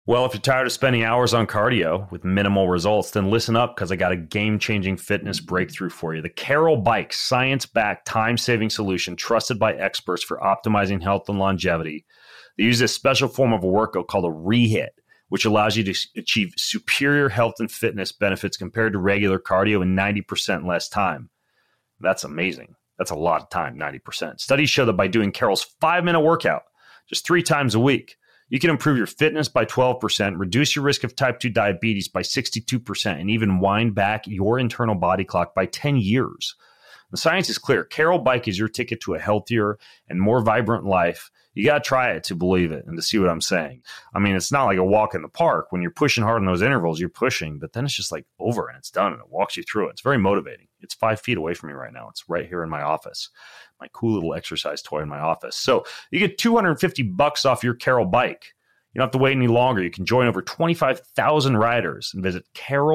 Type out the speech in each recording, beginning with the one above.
Well, if you're tired of spending hours on cardio with minimal results, then listen up because I got a game-changing fitness breakthrough for you. The Carol Bike, science-backed, time-saving solution trusted by experts for optimizing health and longevity. They use this special form of a workout called a rehit, which allows you to achieve superior health and fitness benefits compared to regular cardio in 90% less time. That's amazing. That's a lot of time, 90%. Studies show that by doing Carol's 5-minute workout just 3 times a week, you can improve your fitness by 12%, reduce your risk of type 2 diabetes by 62%, and even wind back your internal body clock by 10 years. The science is clear. Carol Bike is your ticket to a healthier and more vibrant life. You got to try it to believe it and to see what I'm saying. I mean, it's not like a walk in the park. When you're pushing hard in those intervals, you're pushing, but then it's just like over and it's done and it walks you through it. It's very motivating. It's 5 feet away from me right now. It's right here in my office, my cool little exercise toy in my office. So you get $250 off your Carol Bike. You don't have to wait any longer. You can join over 25,000 riders and visit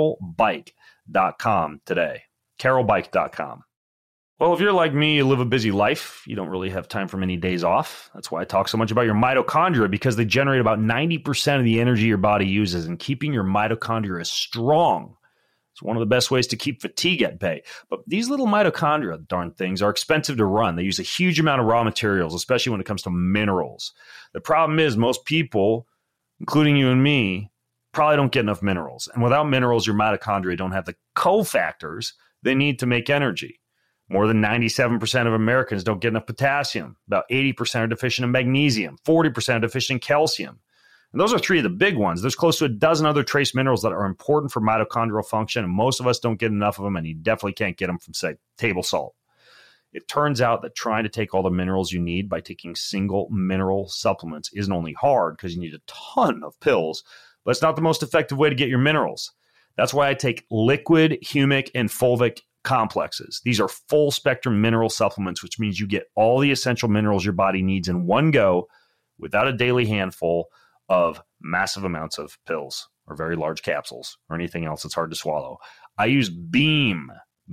carolbike.com today. carolbike.com. Well, if you're like me, you live a busy life. You don't really have time for many days off. That's why I talk so much about your mitochondria, because they generate about 90% of the energy your body uses, and keeping your mitochondria strong. It's one of the best ways to keep fatigue at bay. But these little mitochondria, darn things, are expensive to run. They use a huge amount of raw materials, especially when it comes to minerals. The problem is most people, including you and me, probably don't get enough minerals. And without minerals, your mitochondria don't have the cofactors they need to make energy. More than 97% of Americans don't get enough potassium. About 80% are deficient in magnesium. 40% are deficient in calcium. And those are 3 of the big ones. There's close to a dozen other trace minerals that are important for mitochondrial function, and most of us don't get enough of them, and you definitely can't get them from, say, table salt. It turns out that trying to take all the minerals you need by taking single mineral supplements isn't only hard because you need a ton of pills, but it's not the most effective way to get your minerals. That's why I take liquid, humic, and fulvic complexes. These are full spectrum mineral supplements, which means you get all the essential minerals your body needs in one go without a daily handful of massive amounts of pills or very large capsules or anything else that's hard to swallow. I use Beam,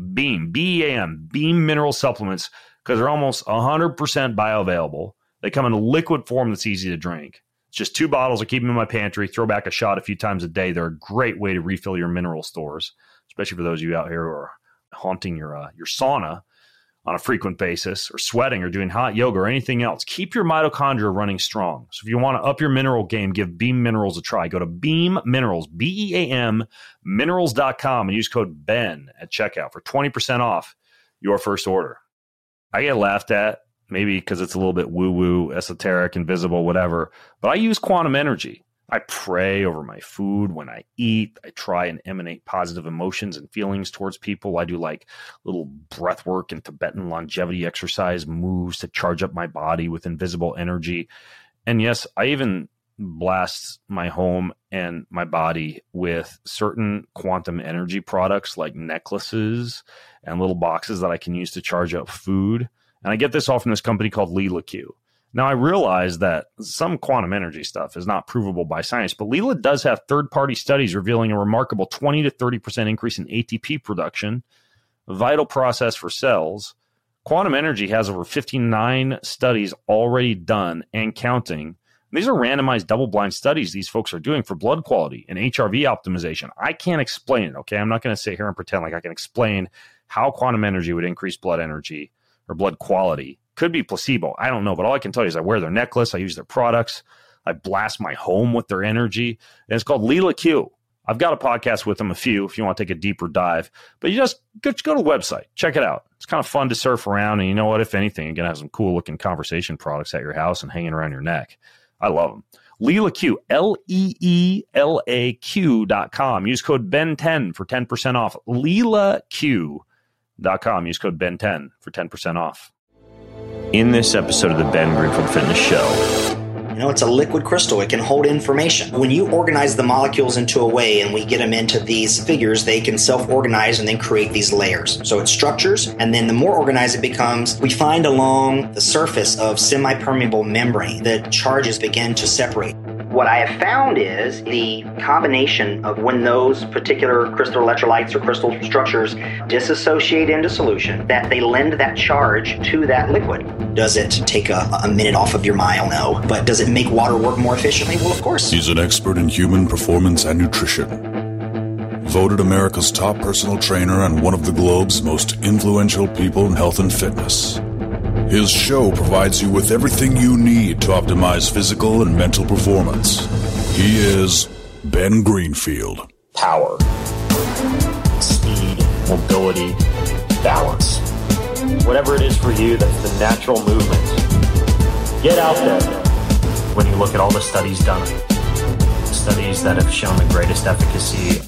B-E-A-M, Beam mineral supplements because they're almost 100% bioavailable. They come in a liquid form that's easy to drink. It's just 2 bottles. I keep them in my pantry, throw back a shot a few times a day. They're a great way to refill your mineral stores, especially for those of you out here who are haunting your sauna on a frequent basis, or sweating, or doing hot yoga, or anything else. Keep your mitochondria running strong. So if you want to up your mineral game, give Beam Minerals a try. Go to Beam Minerals, B-E-A-M, minerals.com, and use code BEN at checkout for 20% off your first order. I get laughed at, maybe because it's a little bit woo-woo, esoteric, invisible, whatever, but I use quantum energy. I pray over my food when I eat. I try and emanate positive emotions and feelings towards people. I do like little breath work and Tibetan longevity exercise moves to charge up my body with invisible energy. And yes, I even blast my home and my body with certain quantum energy products like necklaces and little boxes that I can use to charge up food. And I get this all from this company called Leela Q. Now, I realize that some quantum energy stuff is not provable by science, but Leela does have third-party studies revealing a remarkable 20 to 30% increase in ATP production, a vital process for cells. Quantum energy has over 59 studies already done and counting. These are randomized double-blind studies these folks are doing for blood quality and HRV optimization. I can't explain it, okay? I'm not going to sit here and pretend like I can explain how quantum energy would increase blood energy or blood quality. Could be placebo. I don't know. But all I can tell you is I wear their necklace. I use their products. I blast my home with their energy. And it's called Leela Q. I've got a podcast with them, a few, if you want to take a deeper dive. But you just go to the website. Check it out. It's kind of fun to surf around. And you know what? If anything, you're going to have some cool-looking conversation products at your house and hanging around your neck. I love them. Leela Q, LEELAQ.com. Use code BEN10 for 10% off. LeelaQ.com. Use code BEN10 for 10% off. In this episode of the Ben Greenfield Fitness Show. You know, it's a liquid crystal. It can hold information. When you organize the molecules into a way and we get them into these figures, they can self-organize and then create these layers. So it structures, and then the more organized it becomes, we find along the surface of semi-permeable membrane that charges begin to separate. What I have found is the combination of when those particular crystal electrolytes or crystal structures disassociate into solution, that they lend that charge to that liquid. Does it take a minute off of your mile? No. But does it make water work more efficiently? Well, of course. He's an expert in human performance and nutrition. Voted America's top personal trainer and one of the globe's most influential people in health and fitness. His show provides you with everything you need to optimize physical and mental performance. He is Ben Greenfield. Power, speed, mobility, balance. Whatever it is for you, that's the natural movement. Get out there. When you look at all the studies done, studies that have shown the greatest efficacy.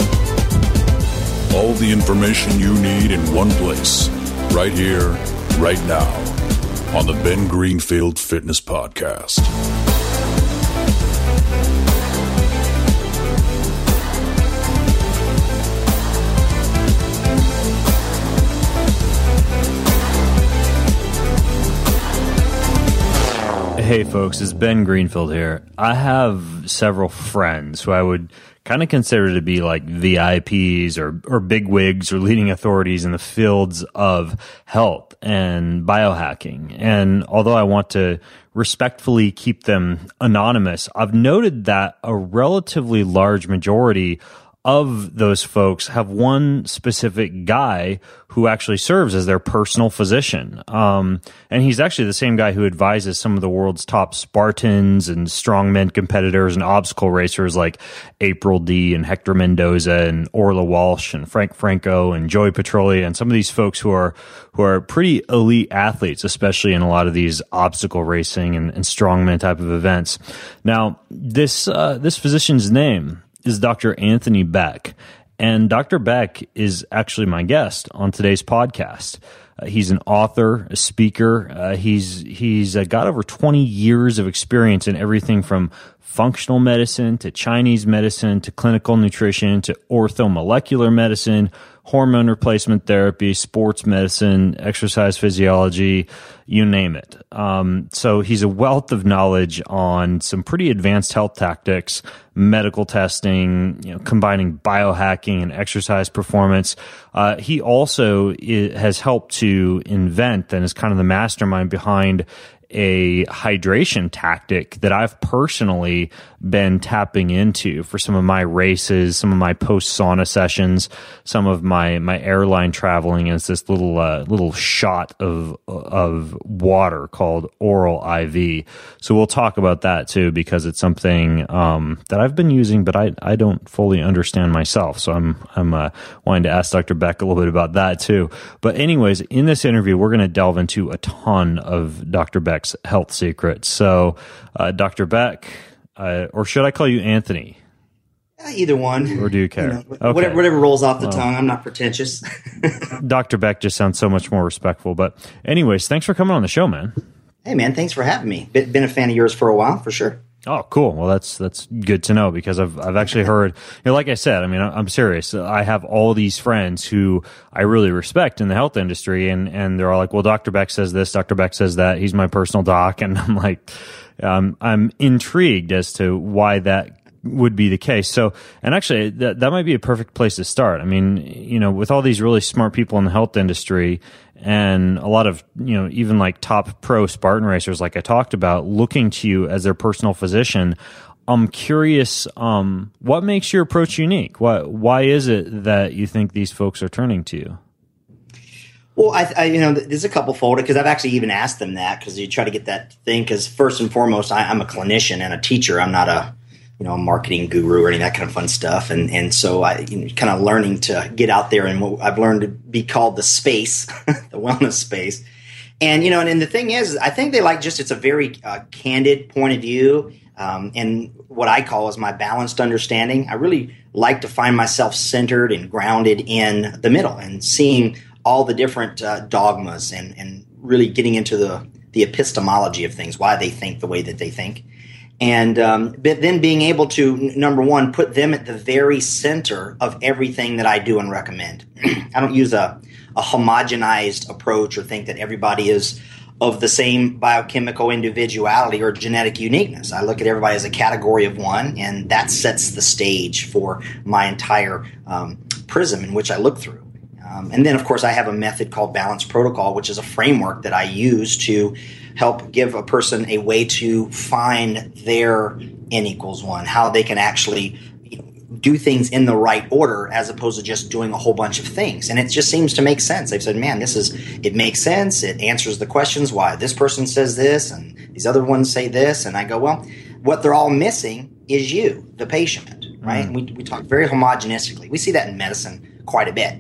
All the information you need in one place, right here, right now, on the Ben Greenfield Fitness Podcast. Hey folks, it's Ben Greenfield here. I have several friends who I would kind of consider to be like VIPs or bigwigs or leading authorities in the fields of health and biohacking. And although I want to respectfully keep them anonymous, I've noted that a relatively large majority of those folks have one specific guy who actually serves as their personal physician. And he's actually the same guy who advises some of the world's top Spartans and strongmen competitors and obstacle racers like April D and Hector Mendoza and Orla Walsh and Frank Franco and Joey Petrolia and some of these folks who are pretty elite athletes, especially in a lot of these obstacle racing and strongman type of events. Now, this physician's name is Dr. Anthony Beck. And Dr. Beck is actually my guest on today's podcast. He's an author, a speaker. He's got over 20 years of experience in everything from functional medicine to Chinese medicine to clinical nutrition to orthomolecular medicine, hormone replacement therapy, sports medicine, exercise physiology, you name it. So he's a wealth of knowledge on some pretty advanced health tactics, medical testing, combining biohacking and exercise performance. He also has helped to invent and is kind of the mastermind behind a hydration tactic that I've personally been tapping into for some of my races, some of my post sauna sessions, some of my airline traveling. And it's this little shot of water called Oral IV. So we'll talk about that too, because it's something that I've been using, but I don't fully understand myself. So I'm wanting to ask Dr. Beck a little bit about that too. But anyways, in this interview, we're going to delve into a ton of Dr. Beck's health secrets. So Dr. Beck, or should I call you Anthony? Either one. Or do you care? Okay. Whatever rolls off the tongue. I'm not pretentious. Dr. Beck just sounds so much more respectful. But anyways, thanks for coming on the show, man. Hey, man, thanks for having me. Been a fan of yours for a while, for sure. Oh, cool. Well, that's good to know, because I've actually heard, like I said, I mean, I'm serious. I have all these friends who I really respect in the health industry, and they're all like, well, Dr. Beck says this, Dr. Beck says that. He's my personal doc. And I'm like, I'm intrigued as to why that would be the case. So, and actually that might be a perfect place to start. I mean, with all these really smart people in the health industry and a lot of, even like top pro Spartan racers, like I talked about, looking to you as their personal physician, I'm curious, what makes your approach unique? Why is it that you think these folks are turning to you? Well, there's a couple fold, because I've actually even asked them that, because you try to get that thing, because first and foremost, I'm a clinician and a teacher. I'm not a marketing guru or any of that kind of fun stuff. And so I kind of learning to get out there in what I've learned to be called the space, the wellness space. And, and the thing is, I think they like it's a very candid point of view. And what I call is my balanced understanding. I really like to find myself centered and grounded in the middle and seeing all the different dogmas and really getting into the epistemology of things, why they think the way that they think. And but then being able to, number one, put them at the very center of everything that I do and recommend. I don't use a homogenized approach or think that everybody is of the same biochemical individuality or genetic uniqueness. I look at everybody as a category of one, and that sets the stage for my entire prism in which I look through. And then, of course, I have a method called Balance Protocol, which is a framework that I use to help give a person a way to find their N equals 1, how they can actually do things in the right order as opposed to just doing a whole bunch of things. And it just seems to make sense. They've said, man, it makes sense. It answers the questions why this person says this and these other ones say this. And I go, well, what they're all missing is you, the patient, right? We talk very homogenistically. We see that in medicine quite a bit.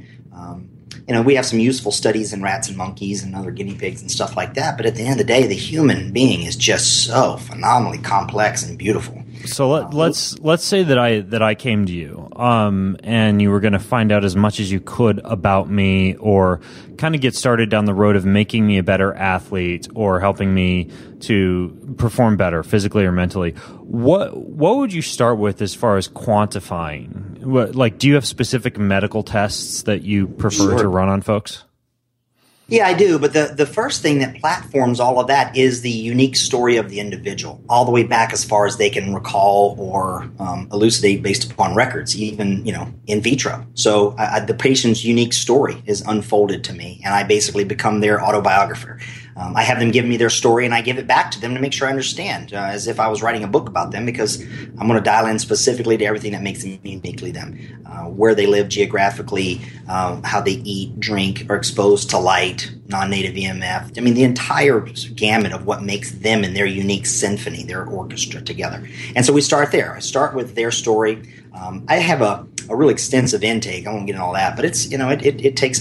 We have some useful studies in rats and monkeys and other guinea pigs and stuff like that. But at the end of the day, the human being is just so phenomenally complex and beautiful. So let's say that I came to you, and you were going to find out as much as you could about me, or kind of get started down the road of making me a better athlete, or helping me to perform better physically or mentally. What would you start with as far as quantifying? Do you have specific medical tests that you prefer to run on folks? Yeah, I do. But the first thing that platforms all of that is the unique story of the individual, all the way back as far as they can recall or elucidate based upon records, even, in vitro. So the patient's unique story is unfolded to me, and I basically become their autobiographer. I have them give me their story, and I give it back to them to make sure I understand, as if I was writing a book about them, because I'm going to dial in specifically to everything that makes them uniquely them, where they live geographically, how they eat, drink, are exposed to light, non-native EMF. I mean, the entire gamut of what makes them and their unique symphony, their orchestra together. And so we start there. I start with their story. I have a really extensive intake. I won't get into all that, but it's, it takes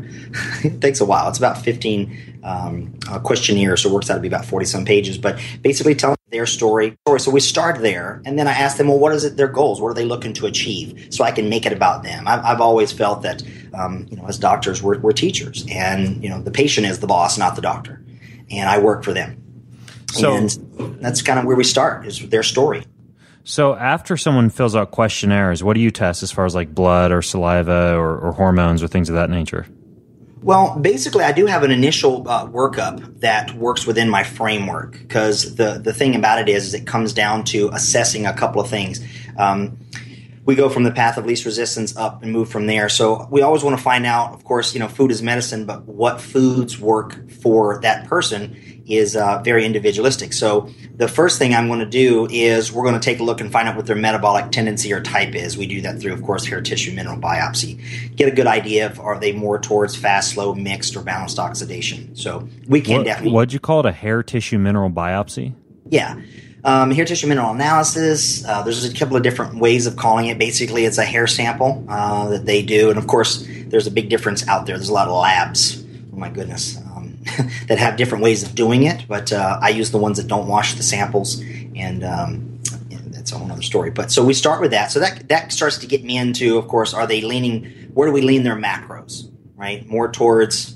it takes a while. It's about 15 questionnaire, so it works out to be about 40-some pages, but basically telling their story. So we start there, and then I ask them, well, what is it, their goals? What are they looking to achieve? So I can make it about them. I've always felt that, as doctors, we're teachers, and, the patient is the boss, not the doctor, and I work for them. So, and that's kind of where we start, is their story. So after someone fills out questionnaires, what do you test as far as like blood or saliva or hormones or things of that nature? Well, basically, I do have an initial workup that works within my framework, because the thing about it is it comes down to assessing a couple of things. We go from the path of least resistance up and move from there. So we always want to find out, of course, food is medicine, but what foods work for that person is very individualistic. So the first thing I'm going to do is we're going to take a look and find out what their metabolic tendency or type is. We do that through, of course, hair tissue mineral biopsy. Get a good idea of, are they more towards fast, slow, mixed, or balanced oxidation. So we can definitely... What'd you call it, a hair tissue mineral biopsy? Yeah. Hair tissue mineral analysis. There's a couple of different ways of calling it. Basically, it's a hair sample that they do. And, of course, there's a big difference out there. There's a lot of labs. Oh, my goodness. That have different ways of doing it, but I use the ones that don't wash the samples, and that's a whole other story. But so we start with that. So that starts to get me into, of course, are they leaning? Where do we lean their macros? Right, more towards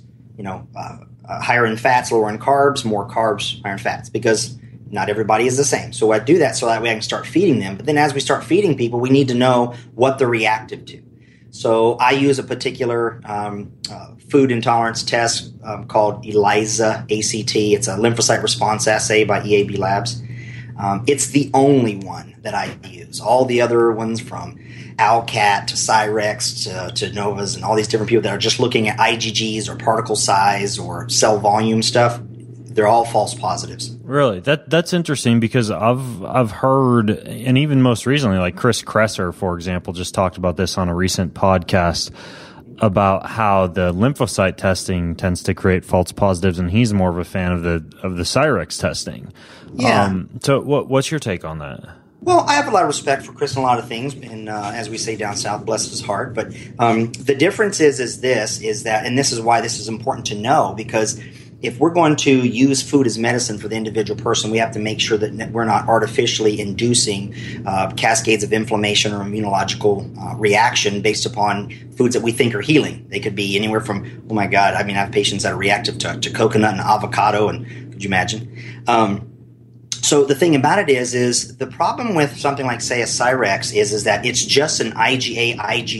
higher in fats, lower in carbs, more carbs, higher in fats, because not everybody is the same. So I do that so that way I can start feeding them. But then as we start feeding people, we need to know what they're reactive to. So I use a particular food intolerance test called ELISA, ACT. It's a lymphocyte response assay by EAB Labs. It's the only one that I use. All the other ones, from ALCAT to Cyrex to Novas and all these different people that are just looking at IgGs or particle size or cell volume stuff, they're all false positives. Really? That's interesting, because I've heard, and even most recently, like Chris Kresser, for example, just talked about this on a recent podcast about how the lymphocyte testing tends to create false positives, and he's more of a fan of the Cyrex testing. Yeah. So what's your take on that? Well, I have a lot of respect for Chris in a lot of things, and as we say down south, bless his heart. But the difference is that, and this is why this is important to know, because if we're going to use food as medicine for the individual person, we have to make sure that we're not artificially inducing cascades of inflammation or immunological reaction based upon foods that we think are healing. They could be anywhere from, oh my God, I mean, I have patients that are reactive to coconut and avocado, and could you imagine? So the thing about it is the problem with something like, say, a Cyrex is that it's just an IgA,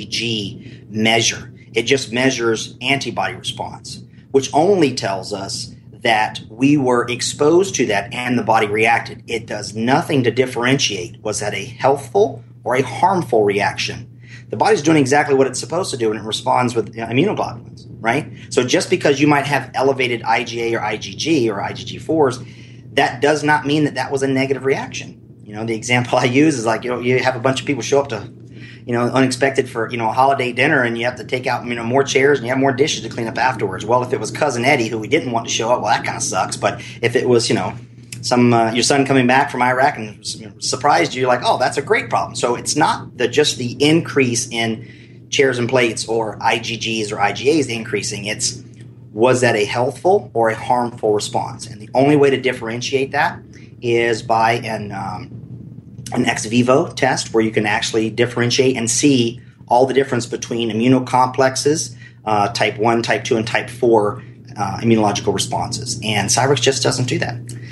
IgG measure. It just measures antibody response, which only tells us that we were exposed to that and the body reacted. It does nothing to differentiate. Was that a healthful or a harmful reaction? The body's doing exactly what it's supposed to do, and it responds with immunoglobulins, right? So just because you might have elevated IgA or IgG or IgG4s, that does not mean that that was a negative reaction. The example I use is like, you have a bunch of people show up to, unexpected for, a holiday dinner, and you have to take out, more chairs and you have more dishes to clean up afterwards. Well, if it was Cousin Eddie who we didn't want to show up, well, that kind of sucks. But if it was, your son coming back from Iraq and surprised you, you're like, oh, that's a great problem. So it's not just the increase in chairs and plates or IgGs or IgAs increasing. It's, was that a healthful or a harmful response? And the only way to differentiate that is by an ex vivo test where you can actually differentiate and see all the difference between immunocomplexes, type 1, type 2, and type 4 immunological responses. And Cybrix just doesn't do that.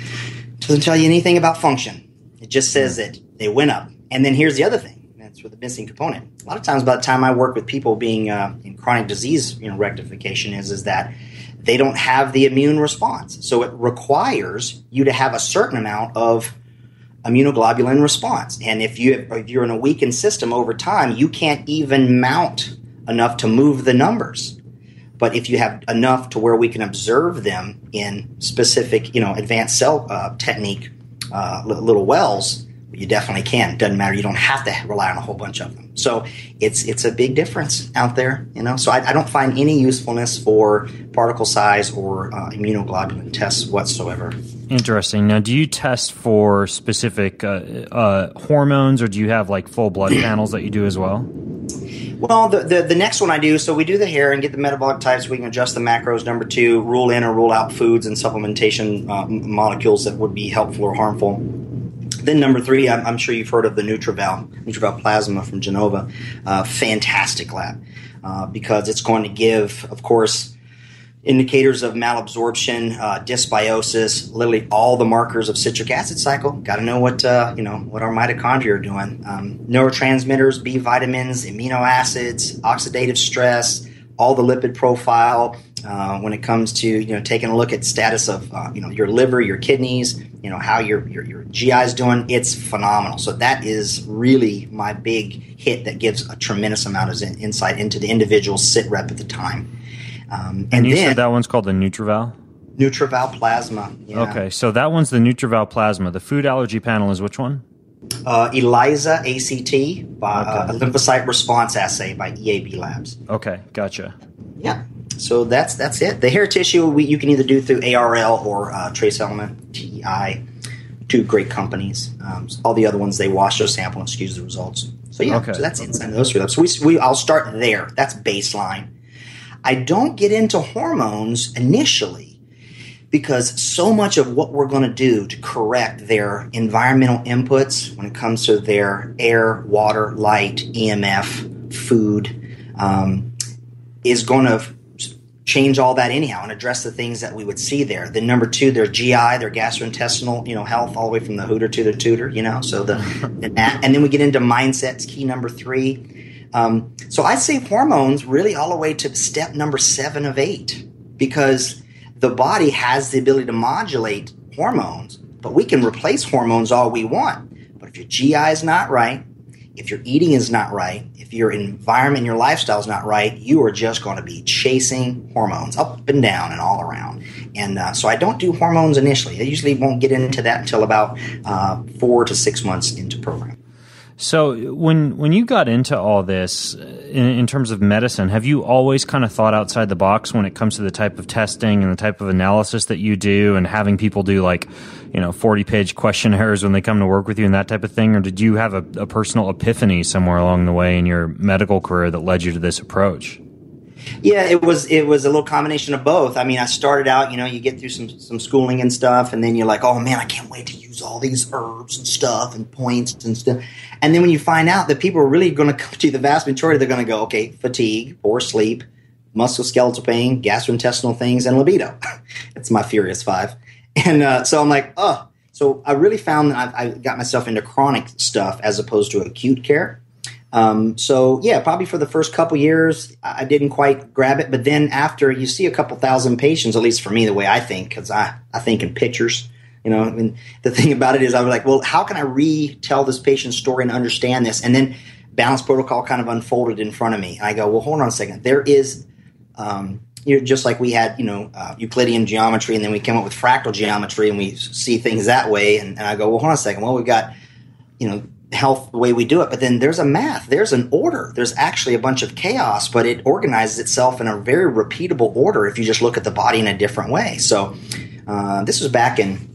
It doesn't tell you anything about function. It just says that they went up. And then here's the other thing. That's where the missing component. A lot of times by the time I work with people being in chronic disease rectification is that they don't have the immune response. So it requires you to have a certain amount of immunoglobulin response. And if you're in a weakened system over time, you can't even mount enough to move the numbers. But if you have enough to where we can observe them in specific, advanced cell technique, little wells, you definitely can. It doesn't matter. You don't have to rely on a whole bunch of them. So it's a big difference out there, So I don't find any usefulness for particle size or immunoglobulin tests whatsoever. Interesting. Now, do you test for specific hormones, or do you have like full blood panels that you do as well? Well, the next one I do, so we do the hair and get the metabolic types. We can adjust the macros. Number 2, rule in or rule out foods and supplementation molecules that would be helpful or harmful. Then number 3, I'm sure you've heard of the NutrEval Plasma from Genova. Fantastic lab because it's going to give, of course, indicators of malabsorption, dysbiosis, literally all the markers of citric acid cycle. Got to know what our mitochondria are doing. Neurotransmitters, B vitamins, amino acids, oxidative stress, all the lipid profile. When it comes to taking a look at status of your liver, your kidneys, how your GI is doing, it's phenomenal. So that is really my big hit that gives a tremendous amount of insight into the individual sit rep at the time. And you said that one's called the NutrEval? NutrEval Plasma. Yeah. Okay, so that one's the NutrEval Plasma. The food allergy panel is which one? ELISA ACT, by a lymphocyte response assay by EAB Labs. Okay, gotcha. Yeah. So that's it. The hair tissue you can either do through ARL or Trace Element, TEI, 2 great companies. All the other ones, they wash their sample and excuse the results. So yeah, so that's inside those 3 labs. So I'll start there. That's baseline. I don't get into hormones initially because so much of what we're going to do to correct their environmental inputs when it comes to their air, water, light, EMF, food, is going to change all that anyhow and address the things that we would see there. Then number 2, their GI, their gastrointestinal, health, all the way from the hooter to the tutor, So and then we get into mindsets, key number 3. So I say hormones really all the way to step number 7 of 8 because the body has the ability to modulate hormones, but we can replace hormones all we want. But if your GI is not right, if your eating is not right, if your environment and your lifestyle is not right, you are just going to be chasing hormones up and down and all around. And so I don't do hormones initially. I usually won't get into that until about 4 to 6 months into program. So when you got into all this in terms of medicine, have you always kind of thought outside the box when it comes to the type of testing and the type of analysis that you do and having people do 40-page questionnaires when they come to work with you and that type of thing? Or did you have a personal epiphany somewhere along the way in your medical career that led you to this approach? Yeah, it was a little combination of both. I mean, I started out, you get through some schooling and stuff, and then you're like, oh man, I can't wait to use all these herbs and stuff and points and stuff. And then when you find out that people are really going to come to the vast majority, they're going to go, okay, fatigue, poor sleep, musculoskeletal pain, gastrointestinal things, and libido. It's my Furious 5. And so I'm like, oh. So I really found that I got myself into chronic stuff as opposed to acute care. So yeah, probably for the first couple years, I didn't quite grab it. But then after you see a couple thousand patients, at least for me, the way I think, because I think in pictures, you know, I mean, the thing about it is I was like, well, how can I retell this patient's story and understand this? And then Balance Protocol kind of unfolded in front of me. And I go, well, hold on a second. There is, just like we had, Euclidean geometry, and then we came up with fractal geometry, and we see things that way. And I go, well, hold on a second. Well, we've got, health the way we do it, but then there's a math, there's an order, there's actually a bunch of chaos, but it organizes itself in a very repeatable order if you just look at the body in a different way. So this was back in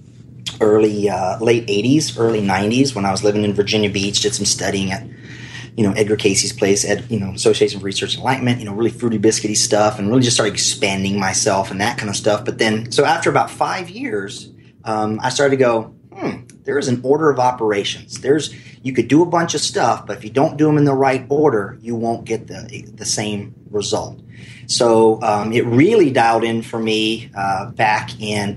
late 80s, early 90s when I was living in Virginia Beach, did some studying at Edgar Casey's place at Association for Research and Enlightenment, really fruity biscuity stuff, and really just started expanding myself and that kind of stuff. But then, so after about 5 years, I started to go, there is an order of operations. You could do a bunch of stuff, but if you don't do them in the right order, you won't get the same result. So it really dialed in for me back in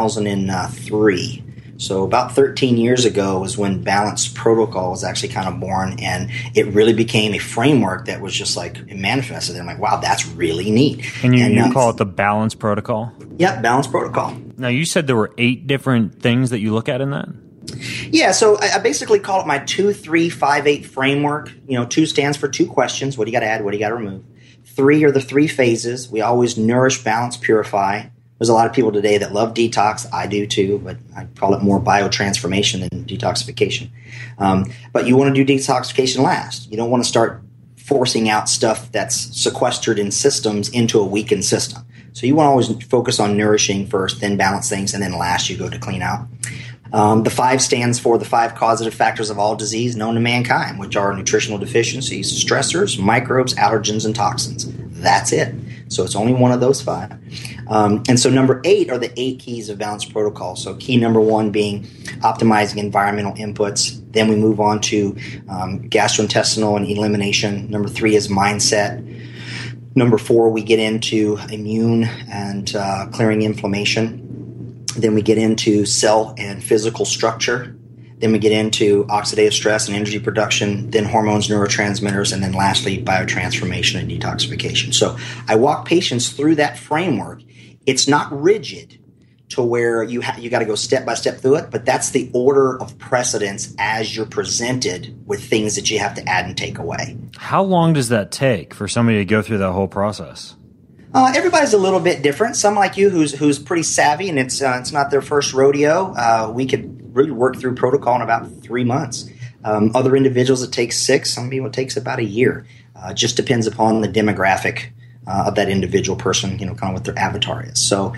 2003. So about 13 years ago was when Balance Protocol was actually kind of born, and it really became a framework that was just like, it manifested. I'm like, wow, that's really neat. And you call it the Balance Protocol? Yep, Balance Protocol. Now, you said there were 8 different things that you look at in that? Yeah, so I basically call it my 2, 3, 5, 8 framework. 2 stands for 2 questions. What do you got to add? What do you got to remove? 3 are the 3 phases. We always nourish, balance, purify. There's a lot of people today that love detox. I do too, but I call it more biotransformation than detoxification. But you want to do detoxification last. You don't want to start forcing out stuff that's sequestered in systems into a weakened system. So you want to always focus on nourishing first, then balance things, and then last you go to clean out. The 5 stands for the 5 causative factors of all disease known to mankind, which are nutritional deficiencies, stressors, microbes, allergens, and toxins. That's it. So it's only one of those 5. And so number 8 are the 8 keys of Balance Protocol. So key number 1 being optimizing environmental inputs. Then we move on to gastrointestinal and elimination. Number 3 is mindset. Number 4, we get into immune and clearing inflammation. Then we get into cell and physical structure. Then we get into oxidative stress and energy production, then hormones, neurotransmitters, and then lastly, biotransformation and detoxification. So I walk patients through that framework. It's not rigid to where you got to go step by step through it, but that's the order of precedence as you're presented with things that you have to add and take away. How long does that take for somebody to go through that whole process? Everybody's a little bit different. Some like you who's pretty savvy and it's not their first rodeo. We could really work through protocol in about 3 months. Other individuals it takes 6. Some people it takes about a year. Just depends upon the demographic of that individual person, kind of what their avatar is. So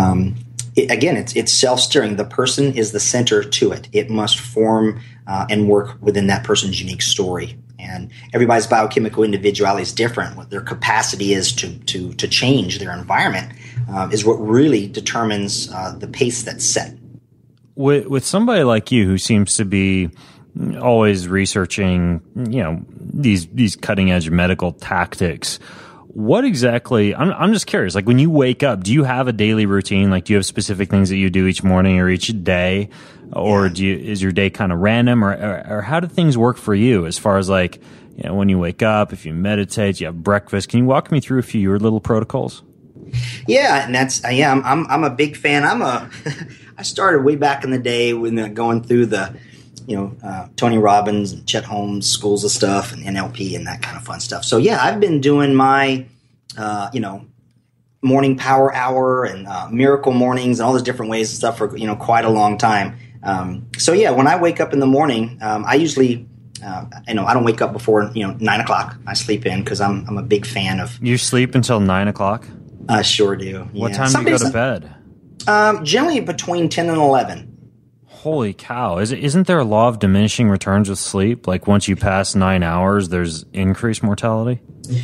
it's self-steering. The person is the center to it. It must form and work within that person's unique story. And everybody's biochemical individuality is different. What their capacity is to change their environment is what really determines the pace that's set. With somebody like you who seems to be always researching, these cutting edge medical tactics, what exactly? I'm just curious. Like when you wake up, do you have a daily routine? Like do you have specific things that you do each morning or each day? Or is your day kind of random, or how do things work for you as far as like, when you wake up, if you meditate, you have breakfast? Can you walk me through a few of your little protocols? Yeah, and I'm a big fan. I started way back in the day when going through the, Tony Robbins and Chet Holmes schools of stuff and NLP and that kind of fun stuff. So yeah, I've been doing my, morning power hour and miracle mornings and all those different ways and stuff for quite a long time. So yeah, when I wake up in the morning, I usually, I don't wake up before 9 o'clock. I sleep in because I'm a big fan of. You sleep until 9 o'clock? I sure do. Yeah. What time do you go to bed? Generally between 10 and 11. Holy cow! Isn't there a law of diminishing returns with sleep? Like once you pass 9 hours, there's increased mortality.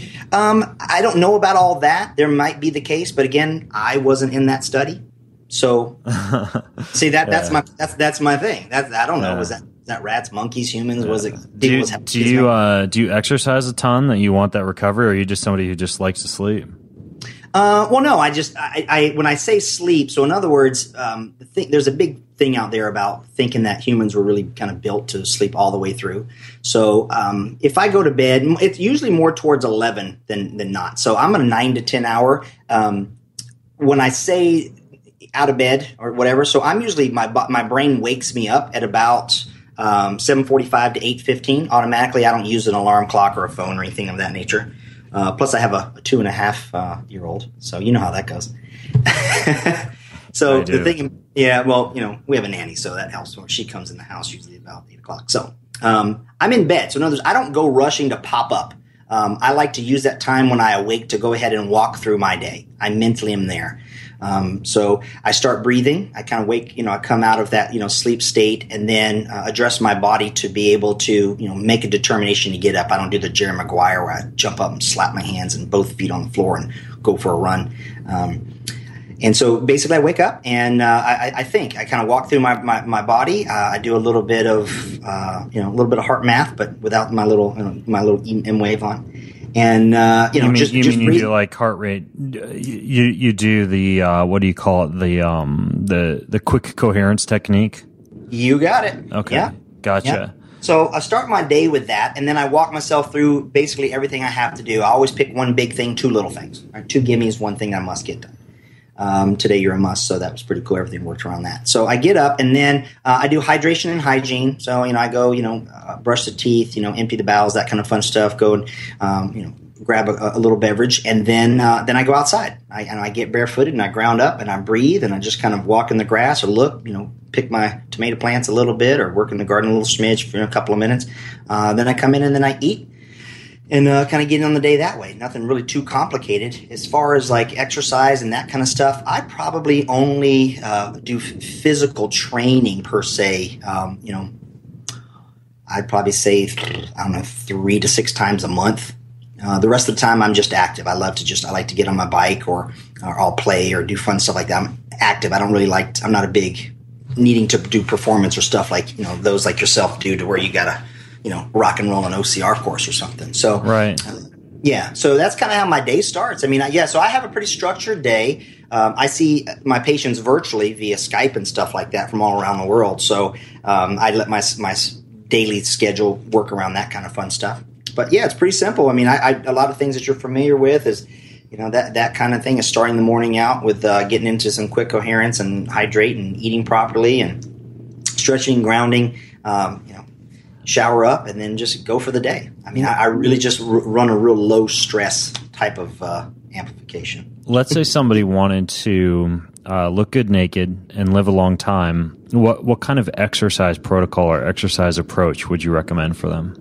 I don't know about all that. There might be the case, but again, I wasn't in that study. So, see that's my thing. I don't know. Was that rats, monkeys, humans? Was it? Do you exercise a ton that you want that recovery, or are you just somebody who just likes to sleep? Well, no. I when I say sleep. So in other words, there's a big thing out there about thinking that humans were really kind of built to sleep all the way through. So if I go to bed, it's usually more towards 11 than not. So I'm a 9 to 10 hour. When I say out of bed or whatever, so I'm usually my brain wakes me up at about 7:45 to 8:15 automatically. I don't use an alarm clock or a phone or anything of that nature. Plus, I have a 2.5 year old, so you know how that goes. So the thing, yeah, well, we have a nanny, so that helps. She comes in the house usually about 8 o'clock. So I'm in bed. So in other words, I don't go rushing to pop up. I like to use that time when I awake to go ahead and walk through my day. I mentally am there. So I start breathing. I kind of wake, I come out of that, sleep state and then address my body to be able to, make a determination to get up. I don't do the Jerry Maguire where I jump up and slap my hands and both feet on the floor and go for a run. And so basically I wake up and I think. I kind of walk through my body. I do a little bit of heart math, but without my little M wave on. And you do like heart rate. You do the what do you call it? The quick coherence technique. You got it. Okay, yeah. Gotcha. Yeah. So I start my day with that, and then I walk myself through basically everything I have to do. I always pick one big thing, two little things. Right? 2 gimmies, one thing I must get done. Today you're a must, so that was pretty cool. Everything worked around that. So I get up and then I do hydration and hygiene. So I go brush the teeth, empty the bowels, that kind of fun stuff. Go and grab a little beverage, and then I go outside. I get barefooted and I ground up and I breathe and I just kind of walk in the grass or look, pick my tomato plants a little bit or work in the garden a little smidge for a couple of minutes. Then I come in and then I eat. And kind of getting on the day that way. Nothing really too complicated. As far as like exercise and that kind of stuff, I probably only do physical training per se. I'd probably say, 3 to 6 times a month. The rest of the time, I'm just active. I like to get on my bike or I'll play or do fun stuff like that. I'm active. I'm not a big needing to do performance or stuff like, those like yourself do to where you got to, rock and roll an OCR course or something. So, right. Yeah. So that's kind of how my day starts. So I have a pretty structured day. I see my patients virtually via Skype and stuff like that from all around the world. So, I let my daily schedule work around that kind of fun stuff. But yeah, it's pretty simple. A lot of things that you're familiar with is, that kind of thing is starting the morning out with, getting into some quick coherence and hydrate and eating properly and stretching, grounding, shower up and then just go for the day. I really just run a real low stress type of amplification. Let's say somebody wanted to look good naked and live a long time. What kind of exercise protocol or exercise approach would you recommend for them?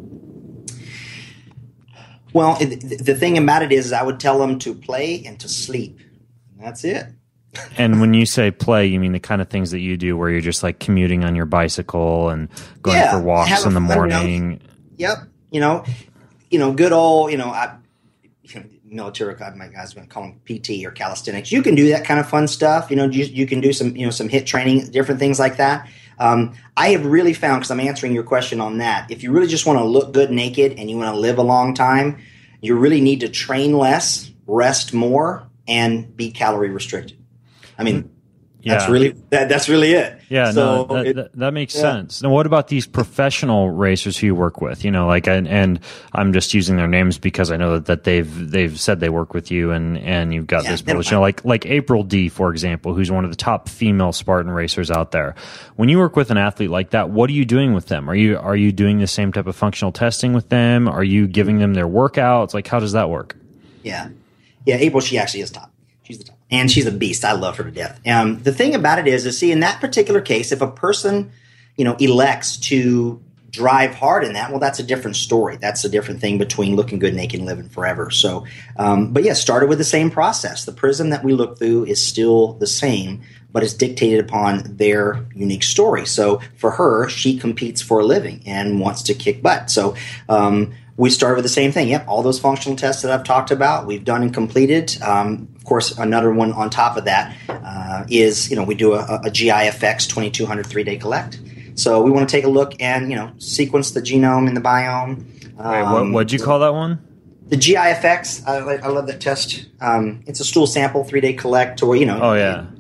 Well, the thing about it is I would tell them to play and to sleep. That's it. And when you say play, you mean the kind of things that you do where you're just like commuting on your bicycle and going for walks in the morning. Yep. Good old, military, my guys going to call them PT or calisthenics. You can do that kind of fun stuff. You can do some HIIT training, different things like that. I have really found, because I'm answering your question on that, if you really just want to look good naked and you want to live a long time, you really need to train less, rest more, and be calorie restricted. That's really it. Yeah, so that makes sense. Now, what about these professional racers who you work with? And I'm just using their names because I know that they've said they work with you, and you've got this privilege. Like April D, for example, who's one of the top female Spartan racers out there. When you work with an athlete like that, what are you doing with them? Are you doing the same type of functional testing with them? Are you giving them their workouts? Like, how does that work? Yeah. April, she actually is top. She's the top. And she's a beast. I love her to death. The thing about it is, in that particular case, if a person, elects to drive hard in that, well, that's a different story. That's a different thing between looking good naked and living forever. So, started with the same process. The prism that we look through is still the same, but it's dictated upon their unique story. So for her, she competes for a living and wants to kick butt. So, we started with the same thing. Yep, all those functional tests that I've talked about, we've done and completed. Of course, another one on top of that is, we do a GIFX 2200 3-day collect. So we want to take a look and, sequence the genome and the biome. Wait, what'd you call that one? The GIFX. I love that test. It's a stool sample 3-day collect, or Oh yeah.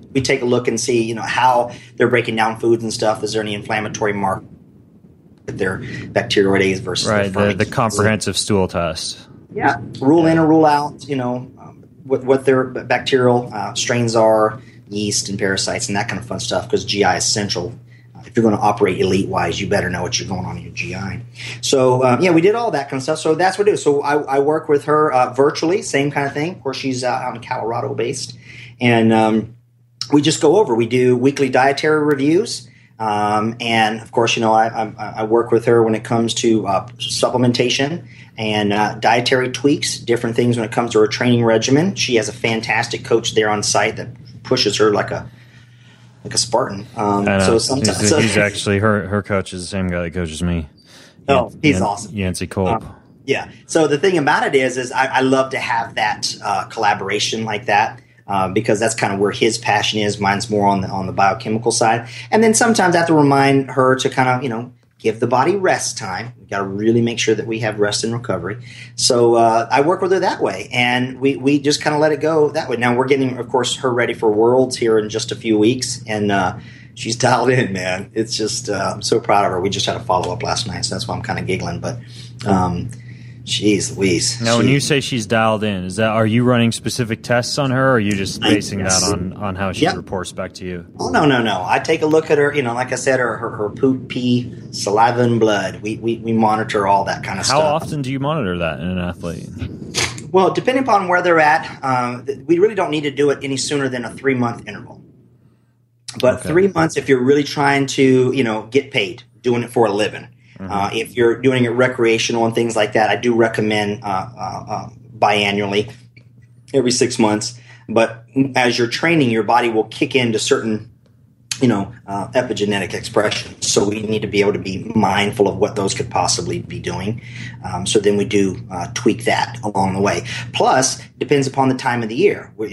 we take a look and see, you know, how they're breaking down foods and stuff. Is there any inflammatory mark with their bacteroides versus the comprehensive stool test? Yeah, rule in or rule out, you know, what their bacterial strains are, yeast and parasites and that kind of fun stuff, because GI is central. If you're going to operate elite-wise, you better know what's going on in your GI. So, we did all that kind of stuff. So that's what I do. So I work with her virtually, same kind of thing. Of course, she's out in Colorado based. And we just go over. We do weekly dietary reviews. And, of course, you know, I work with her when it comes to supplementation and dietary tweaks, different things when it comes to her training regimen. She has a fantastic coach there on site that pushes her like a Spartan. So sometimes he's actually her coach is the same guy that coaches me. Oh, he's awesome. Yancey Kolb. Yeah. So the thing about it is I love to have that collaboration like that. Because that's kind of where his passion is. Mine's more on the biochemical side. And then sometimes I have to remind her to kind of, you know, give the body rest time. We've got to really make sure that we have rest and recovery. So I work with her that way, and we just kind of let it go that way. Now we're getting, of course, her ready for Worlds here in just a few weeks, and she's dialed in, man. It's just I'm so proud of her. We just had a follow-up last night, so that's why I'm kind of giggling. But jeez Louise. Now, when you say she's dialed in, are you running specific tests on her, or are you just basing that on how she reports back to you? Oh, no. I take a look at her, you know, like I said, her poop, pee, saliva, and blood. We monitor all that kind of stuff. How often do you monitor that in an athlete? Well, depending upon where they're at, we really don't need to do it any sooner than a 3-month interval. But 3 months, if you're really trying to, you know, get paid, doing it for a living. If you're doing it recreational and things like that, I do recommend biannually, every 6 months. But as you're training, your body will kick into certain, you know, epigenetic expressions. So we need to be able to be mindful of what those could possibly be doing. So then we do tweak that along the way. Plus, depends upon the time of the year. We're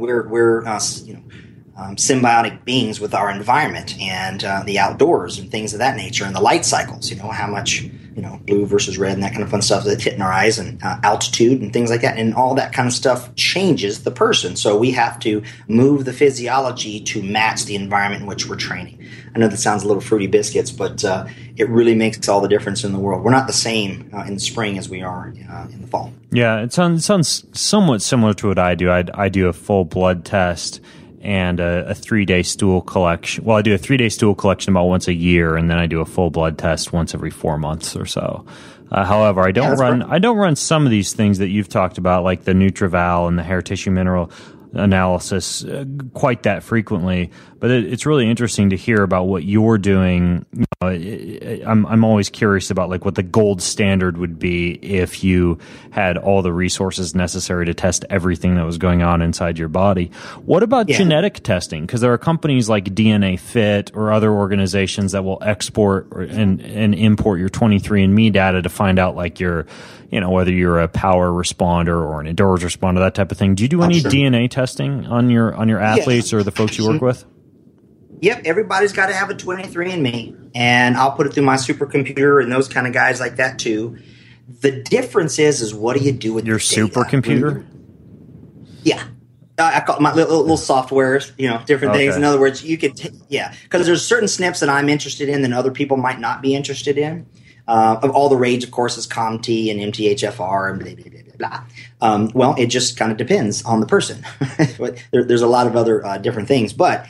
symbiotic beings with our environment and the outdoors and things of that nature, and the light cycles, you know, how much, you know, blue versus red and that kind of fun stuff that's hitting our eyes, and altitude and things like that. And all that kind of stuff changes the person. So we have to move the physiology to match the environment in which we're training. I know that sounds a little fruity biscuits, but it really makes all the difference in the world. We're not the same in the spring as we are in the fall. Yeah, it sounds somewhat similar to what I do. I do a full blood test and a 3-day stool collection. Well, I do a 3-day stool collection about once a year, and then I do a full blood test once every 4 months or so. However, I don't run some of these things that you've talked about, like the NutrEval and the hair tissue mineral analysis, quite that frequently. But it's really interesting to hear about what you're doing. You know, I'm always curious about like what the gold standard would be if you had all the resources necessary to test everything that was going on inside your body. What about genetic testing? Because there are companies like DNA Fit or other organizations that will export and import your 23andMe data to find out like your, you know, whether you're a power responder or an endurance responder, that type of thing. Do you do any DNA testing on your athletes or the folks you work with? Yep, everybody's got to have a 23andMe, and I'll put it through my supercomputer and those kind of guys like that too. The difference is what do you do with your supercomputer? Yeah. I call it my little softwares, you know, different things. In other words, you could, because there's certain SNPs that I'm interested in that other people might not be interested in. Of all the rage, of course, is COMT and MTHFR and blah, blah, blah, blah. Well, it just kind of depends on the person. There's a lot of other different things. But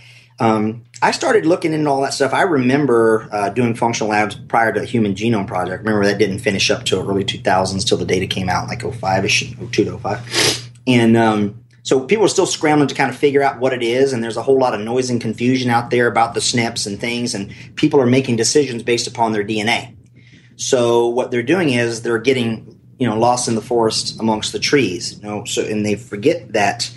I started looking into all that stuff. I remember doing functional labs prior to Human Genome Project. Remember, that didn't finish up till early 2000s, till the data came out, like 05-ish, 02 to 05. And so people are still scrambling to kind of figure out what it is, and there's a whole lot of noise and confusion out there about the SNPs and things, and people are making decisions based upon their DNA. So what they're doing is they're getting, you know, lost in the forest amongst the trees. You know, so and they forget that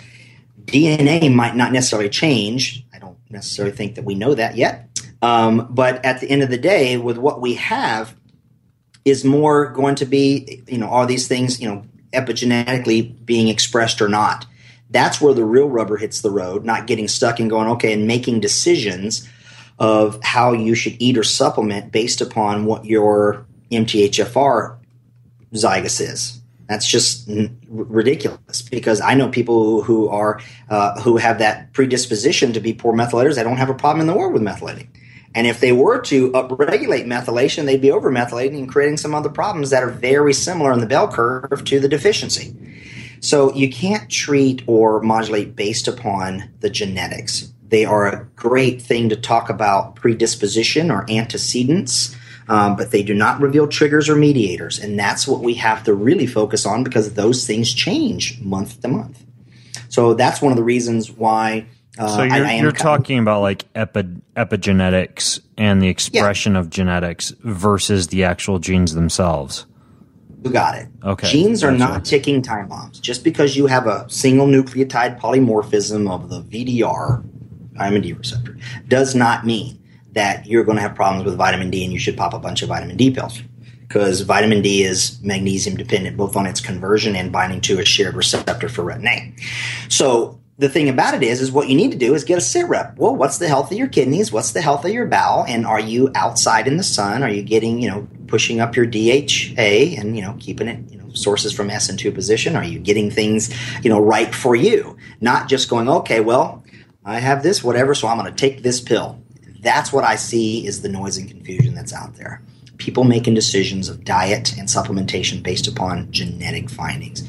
DNA might not necessarily change. I don't necessarily think that we know that yet. But at the end of the day, with what we have is more going to be, you know, are these things, you know, epigenetically being expressed or not? That's where the real rubber hits the road, not getting stuck and going, okay, and making decisions of how you should eat or supplement based upon what your MTHFR zygous is. That's just ridiculous, because I know people who have that predisposition to be poor methylators. They don't have a problem in the world with methylating. And if they were to upregulate methylation, they'd be over-methylating and creating some other problems that are very similar in the bell curve to the deficiency. So you can't treat or modulate based upon the genetics. They are a great thing to talk about predisposition or antecedents, but they do not reveal triggers or mediators. And that's what we have to really focus on, because those things change month to month. So that's one of the reasons why so you're talking about like epigenetics and the expression of genetics versus the actual genes themselves. You got it. Okay. Genes are not ticking time bombs. Just because you have a single nucleotide polymorphism of the VDR, vitamin D receptor, does not mean that you're going to have problems with vitamin D and you should pop a bunch of vitamin D pills. Because vitamin D is magnesium dependent, both on its conversion and binding to a shared receptor for retin A. So the thing about it is what you need to do is get a sit rep. Well, what's the health of your kidneys? What's the health of your bowel? And are you outside in the sun? Are you getting, pushing up your DHA and, keeping it, sources from SN2 position? Are you getting things, right for you? Not just going, okay, well, I have this, whatever, so I'm going to take this pill. That's what I see is the noise and confusion that's out there. People making decisions of diet and supplementation based upon genetic findings.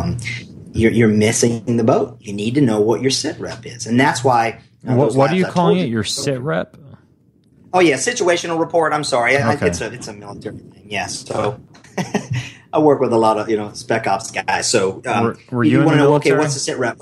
You're missing the boat. You need to know what your sit rep is. And that's why... What are you calling it? Your sit rep? Oh, yeah. Situational report. I'm sorry. Okay. It's a military thing. Yes. So I work with a lot of, spec ops guys. So were you want to know, okay, military? what's the sit rep?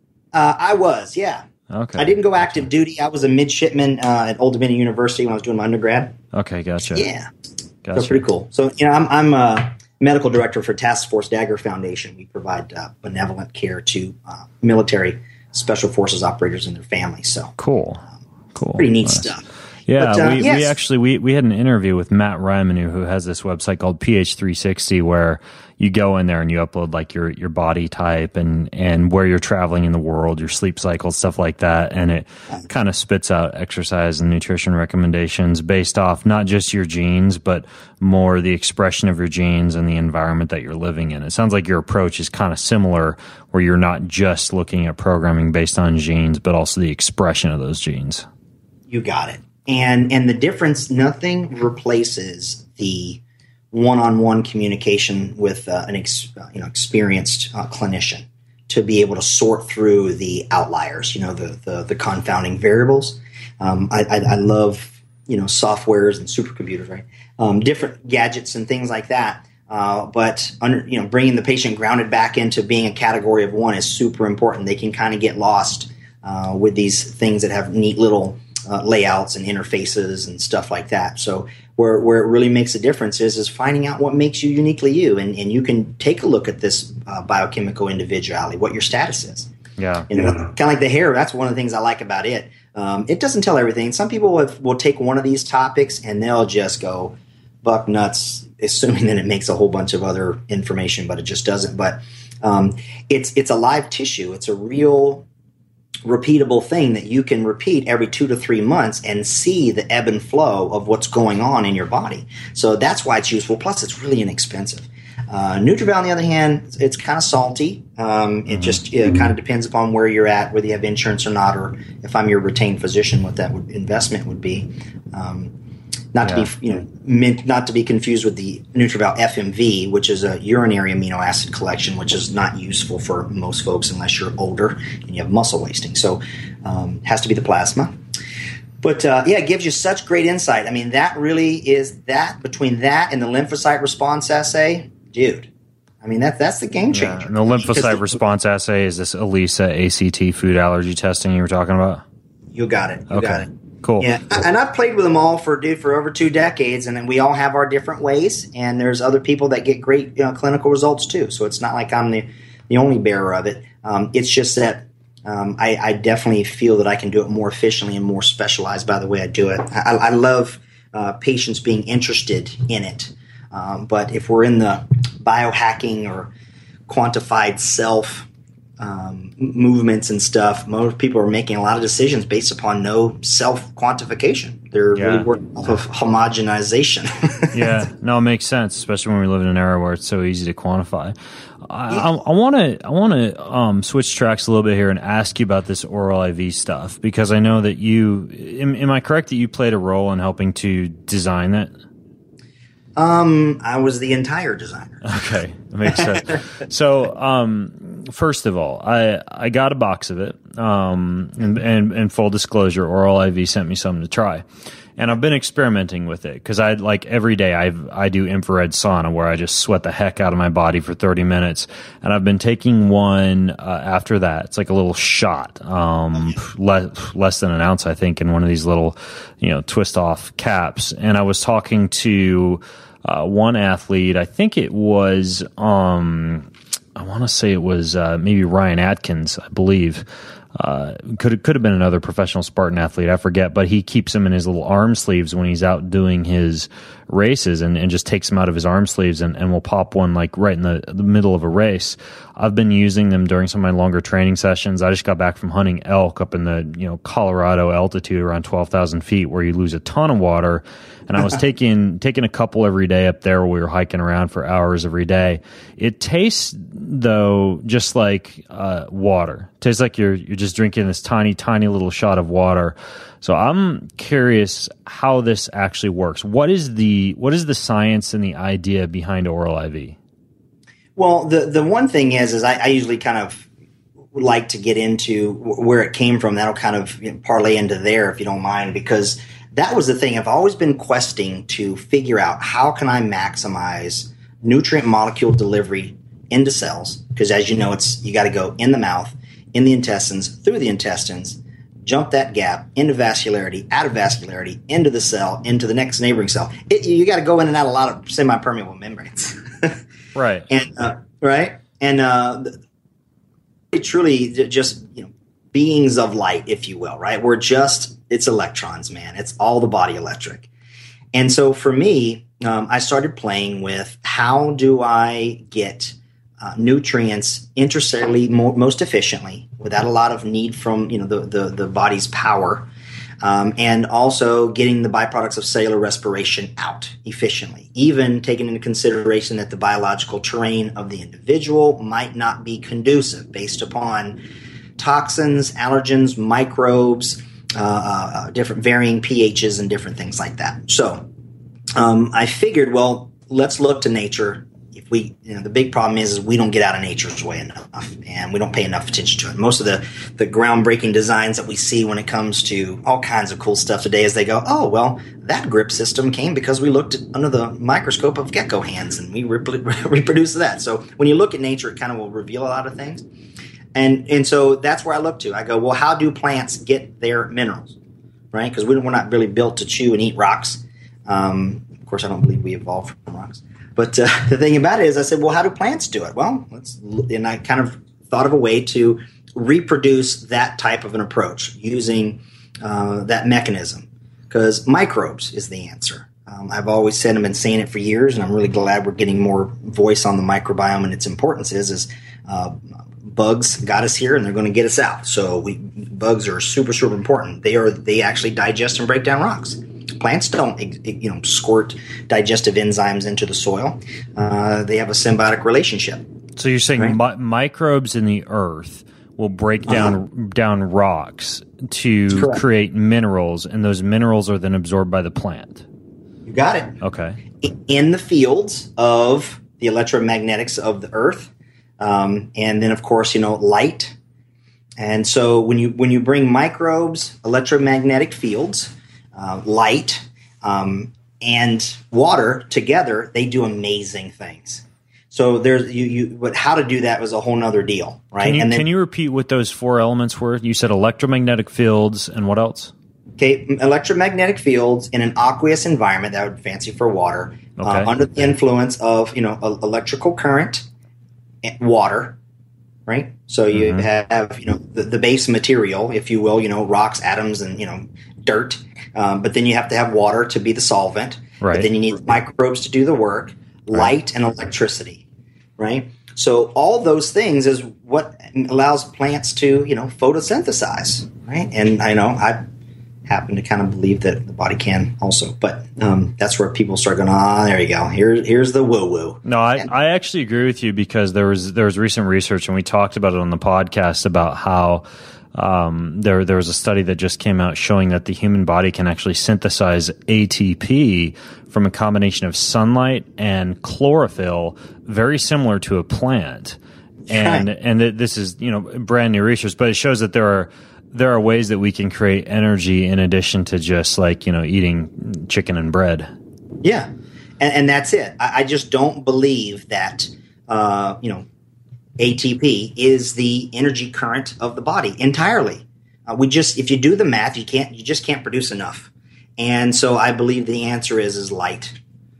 I was, yeah. Okay. I didn't go active duty. I was a midshipman at Old Dominion University when I was doing my undergrad. Okay, gotcha. Yeah. Gotcha. So pretty cool. So, I'm a medical director for Task Force Dagger Foundation. We provide benevolent care to military special forces operators and their families. So cool. Pretty neat stuff. Yeah, But, we actually had an interview with Matt Reimenu, who has this website called PH360, where you go in there and you upload like your body type and where you're traveling in the world, your sleep cycle, stuff like that, and it kind of spits out exercise and nutrition recommendations based off not just your genes, but more the expression of your genes and the environment that you're living in. It sounds like your approach is kind of similar, where you're not just looking at programming based on genes, but also the expression of those genes. You got it. And the difference, nothing replaces the one-on-one communication with an experienced clinician to be able to sort through the outliers, the confounding variables. I love, softwares and supercomputers, right? Different gadgets and things like that. But bringing the patient grounded back into being a category of one is super important. They can kind of get lost with these things that have neat little layouts and interfaces and stuff like that. So where it really makes a difference is finding out what makes you uniquely you, and you can take a look at this biochemical individuality, what your status is. Yeah, kind of like the hair. That's one of the things I like about it. It doesn't tell everything. Some people will take one of these topics and they'll just go buck nuts, assuming that it makes a whole bunch of other information, but it just doesn't. But it's a live tissue. It's a real repeatable thing that you can repeat every 2 to 3 months and see the ebb and flow of what's going on in your body. So that's why it's useful. Plus, it's really inexpensive. Nutravail, on the other hand, it's kind of salty. It kind of depends upon where you're at, whether you have insurance or not, or if I'm your retained physician, what that investment would be. Not to be confused with the Nutravail FMV, which is a urinary amino acid collection, which is not useful for most folks unless you're older and you have muscle wasting. So it has to be the plasma. But it gives you such great insight. I mean, that really is that between that and the lymphocyte response assay, dude. I mean, that's the game changer. Yeah, and the lymphocyte response assay is this ELISA ACT food allergy testing you were talking about? You got it. You got it. Cool. Yeah, and I've played with them all for over 2 decades, and then we all have our different ways. And there's other people that get great clinical results too. So it's not like I'm the only bearer of it. It's just that I definitely feel that I can do it more efficiently and more specialized by the way I do it. I love patients being interested in it. But if we're in the biohacking or quantified self movements and stuff, most people are making a lot of decisions based upon no self-quantification. They're really working off of homogenization. Yeah, no, it makes sense, especially when we live in an era where it's so easy to quantify. I want to switch tracks a little bit here and ask you about this oral IV stuff, because I know that you am I correct that you played a role in helping to design that? I was the entire designer. Okay, that makes sense. So, first of all, I got a box of it, and full disclosure, Oral IV sent me something to try. And I've been experimenting with it because every day I do infrared sauna where I just sweat the heck out of my body for 30 minutes. And I've been taking one after that. It's like a little shot, less than an ounce, I think, in one of these little, twist off caps. And I was talking to one athlete. I think it was, I want to say it was maybe Ryan Atkins, I believe. Could have been another professional Spartan athlete, I forget, but he keeps them in his little arm sleeves when he's out doing his races and just takes them out of his arm sleeves and will pop one like right in the middle of a race. I've been using them during some of my longer training sessions. I just got back from hunting elk up in the Colorado altitude around 12,000 feet where you lose a ton of water. And I was taking a couple every day up there where we were hiking around for hours every day. It tastes, though, just like water. It tastes like you're just drinking this tiny, tiny little shot of water. So I'm curious how this actually works. What is the science and the idea behind Oral IV? Well, the one thing is I usually kind of like to get into where it came from. That'll kind of parlay into there, if you don't mind, because that was the thing. I've always been questing to figure out how can I maximize nutrient molecule delivery into cells, because as you know, you got to go in the mouth, in the intestines, through the intestines, jump that gap into vascularity, out of vascularity, into the cell, into the next neighboring cell. You got to go in and out a lot of semi-permeable membranes. Right. And right. And it truly just beings of light, if you will. Right. It's electrons, man. It's all the body electric. And so for me, I started playing with how do I get nutrients intracellularly most efficiently without a lot of need from the body's power, and also getting the byproducts of cellular respiration out efficiently, even taking into consideration that the biological terrain of the individual might not be conducive based upon toxins, allergens, microbes, different varying pHs and different things like that. So I figured, well, let's look to nature. If we, the big problem is we don't get out of nature's way enough, and we don't pay enough attention to it. Most of the groundbreaking designs that we see when it comes to all kinds of cool stuff today is they go, oh, well, that grip system came because we looked under the microscope of gecko hands and we reproduced that. So when you look at nature, it kind of will reveal a lot of things. And so that's where I look to. I go, well, how do plants get their minerals, right? Because we're not really built to chew and eat rocks. Of course, I don't believe we evolved from rocks. But the thing about it is I said, well, how do plants do it? Well, and I kind of thought of a way to reproduce that type of an approach using that mechanism, because microbes is the answer. I've always said, I've been saying it for years, and I'm really glad we're getting more voice on the microbiome and its importance is bugs got us here and they're going to get us out. So bugs are super, super important. They actually digest and break down rocks. Plants don't, squirt digestive enzymes into the soil. They have a symbiotic relationship. So you're saying right? Microbes in the earth will break down rocks to create minerals, and those minerals are then absorbed by the plant. You got it. Okay. In the fields of the electromagnetics of the earth, and then of course light. And so when you bring microbes, electromagnetic fields, light, and water together, they do amazing things. So there's but how to do that was a whole nother deal, right? Can you repeat what those four elements were? You said electromagnetic fields, and what else? Okay, electromagnetic fields in an aqueous environment, that would be fancy for water, under the influence of electrical current, water, right? So you have the base material, if you will, rocks, atoms, and dirt. But then you have to have water to be the solvent. Right. But then you need microbes to do the work, light and electricity, right? So all those things is what allows plants to, photosynthesize, right? And I happen to kind of believe that the body can also, but that's where people start going, there you go. Here's the woo-woo. No, I actually agree with you, because there was recent research, and we talked about it on the podcast, about how there was a study that just came out showing that the human body can actually synthesize ATP from a combination of sunlight and chlorophyll, very similar to a plant. And this is, brand new research, but it shows that there are ways that we can create energy in addition to just eating chicken and bread. Yeah. And that's it. I just don't believe that, ATP is the energy current of the body entirely. If you do the math, you just can't produce enough. And so I believe the answer is light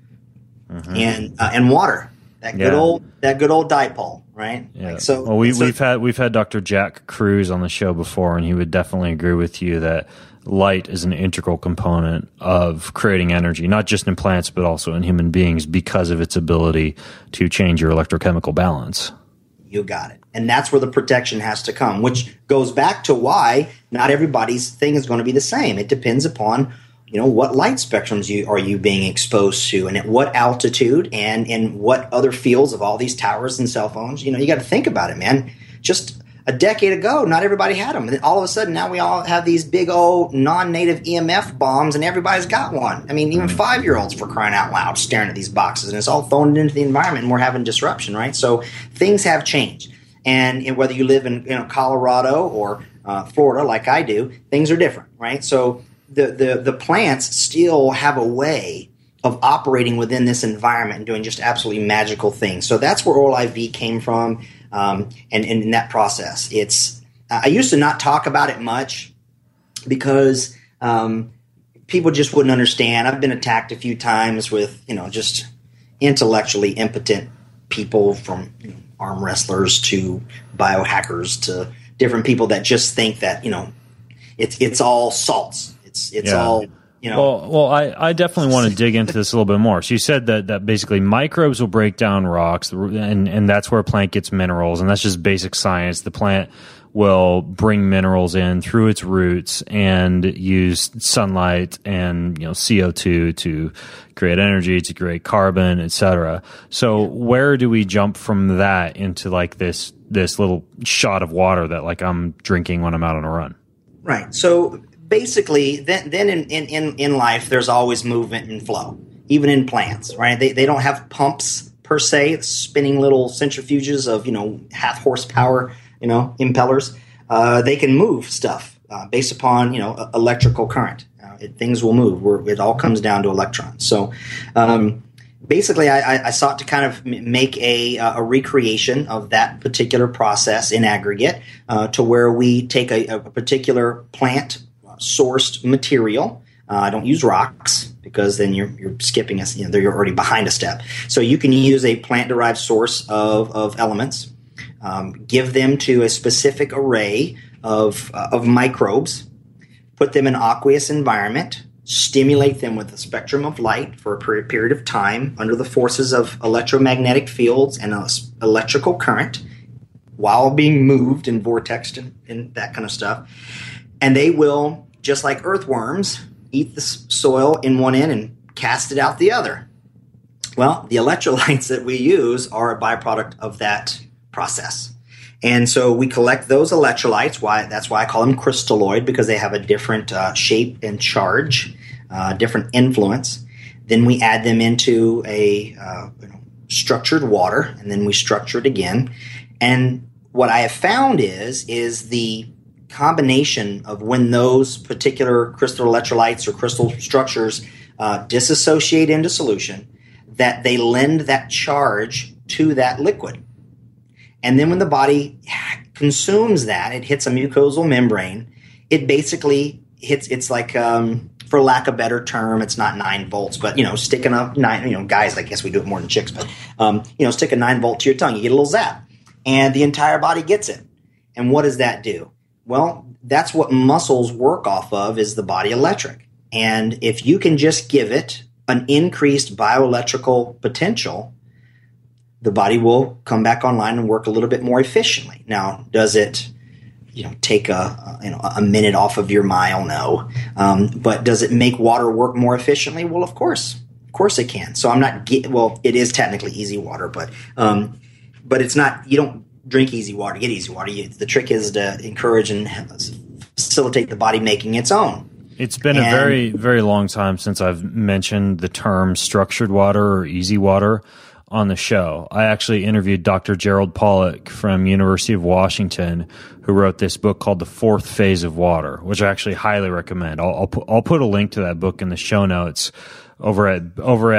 and water. That good old dipole, right? Yeah. We've had Dr. Jack Cruz on the show before, and he would definitely agree with you that light is an integral component of creating energy, not just in plants but also in human beings, because of its ability to change your electrochemical balance. You got it. And that's where the protection has to come, which goes back to why not everybody's thing is going to be the same. It depends upon, what light spectrums are you being exposed to, and at what altitude, and in what other fields of all these towers and cell phones. You got to think about it, man. Just a decade ago, not everybody had them. And all of a sudden, now we all have these big old non-native EMF bombs, and everybody's got one. I mean, even 5-year-olds, for crying out loud, staring at these boxes, and it's all thrown into the environment, and we're having disruption, right? So things have changed. And whether you live in Colorado or Florida, like I do, things are different, right? So the plants still have a way of operating within this environment and doing just absolutely magical things. So that's where Oral IV came from, and in that process. I used to not talk about it much because people just wouldn't understand. I've been attacked a few times with, just intellectually impotent people, from arm wrestlers to biohackers to different people that just think that, it's all salts. It's all, Well, I definitely want to dig into this a little bit more. So you said that basically microbes will break down rocks, and that's where a plant gets minerals, and that's just basic science. The plant will bring minerals in through its roots and use sunlight and CO2 to create energy, to create carbon, etc. So where do we jump from that into this little shot of water that I'm drinking when I'm out on a run? Right. So basically, then in life, there's always movement and flow, even in plants, right? They don't have pumps per se, spinning little centrifuges of, half horsepower, impellers. They can move stuff based upon, electrical current. Things will move. It all comes down to electrons. So basically, I sought to kind of make a recreation of that particular process in aggregate to where we take a particular plant sourced material. I don't use rocks because then you're skipping us. You're already behind a step. So you can use a plant-derived source of elements, give them to a specific array of microbes, put them in an aqueous environment, stimulate them with a spectrum of light for a period of time under the forces of electromagnetic fields and electrical current while being moved and vortexed and that kind of stuff. And they will, just like earthworms, eat the soil in one end and cast it out the other. Well, the electrolytes that we use are a byproduct of that process. And so we collect those electrolytes. That's why I call them crystalloid, because they have a different shape and charge, different influence. Then we add them into a structured water, and then we structure it again. And what I have found is the combination of when those particular crystal electrolytes or crystal structures disassociate into solution, that they lend that charge to that liquid. And then when the body consumes that, it hits a mucosal membrane. It basically hits, it's like, for lack of a better term, it's not 9 volts, but, sticking up 9, guys, I guess we do it more than chicks, but, stick a 9 volt to your tongue, you get a little zap, and the entire body gets it. And what does that do? Well, that's what muscles work off of, is the body electric. And if you can just give it an increased bioelectrical potential, the body will come back online and work a little bit more efficiently. Now, does it take a minute off of your mile? No. But does it make water work more efficiently? Well, of course it can. So it is technically easy water, but it's not, you don't drink easy water, get easy water. The trick is to encourage and facilitate the body making its own. It's been a very, very long time since I've mentioned the term structured water or easy water on the show. I actually interviewed Dr. Gerald Pollack from University of Washington, who wrote this book called The Fourth Phase of Water, which I actually highly recommend. I'll put a link to that book in the show notes over at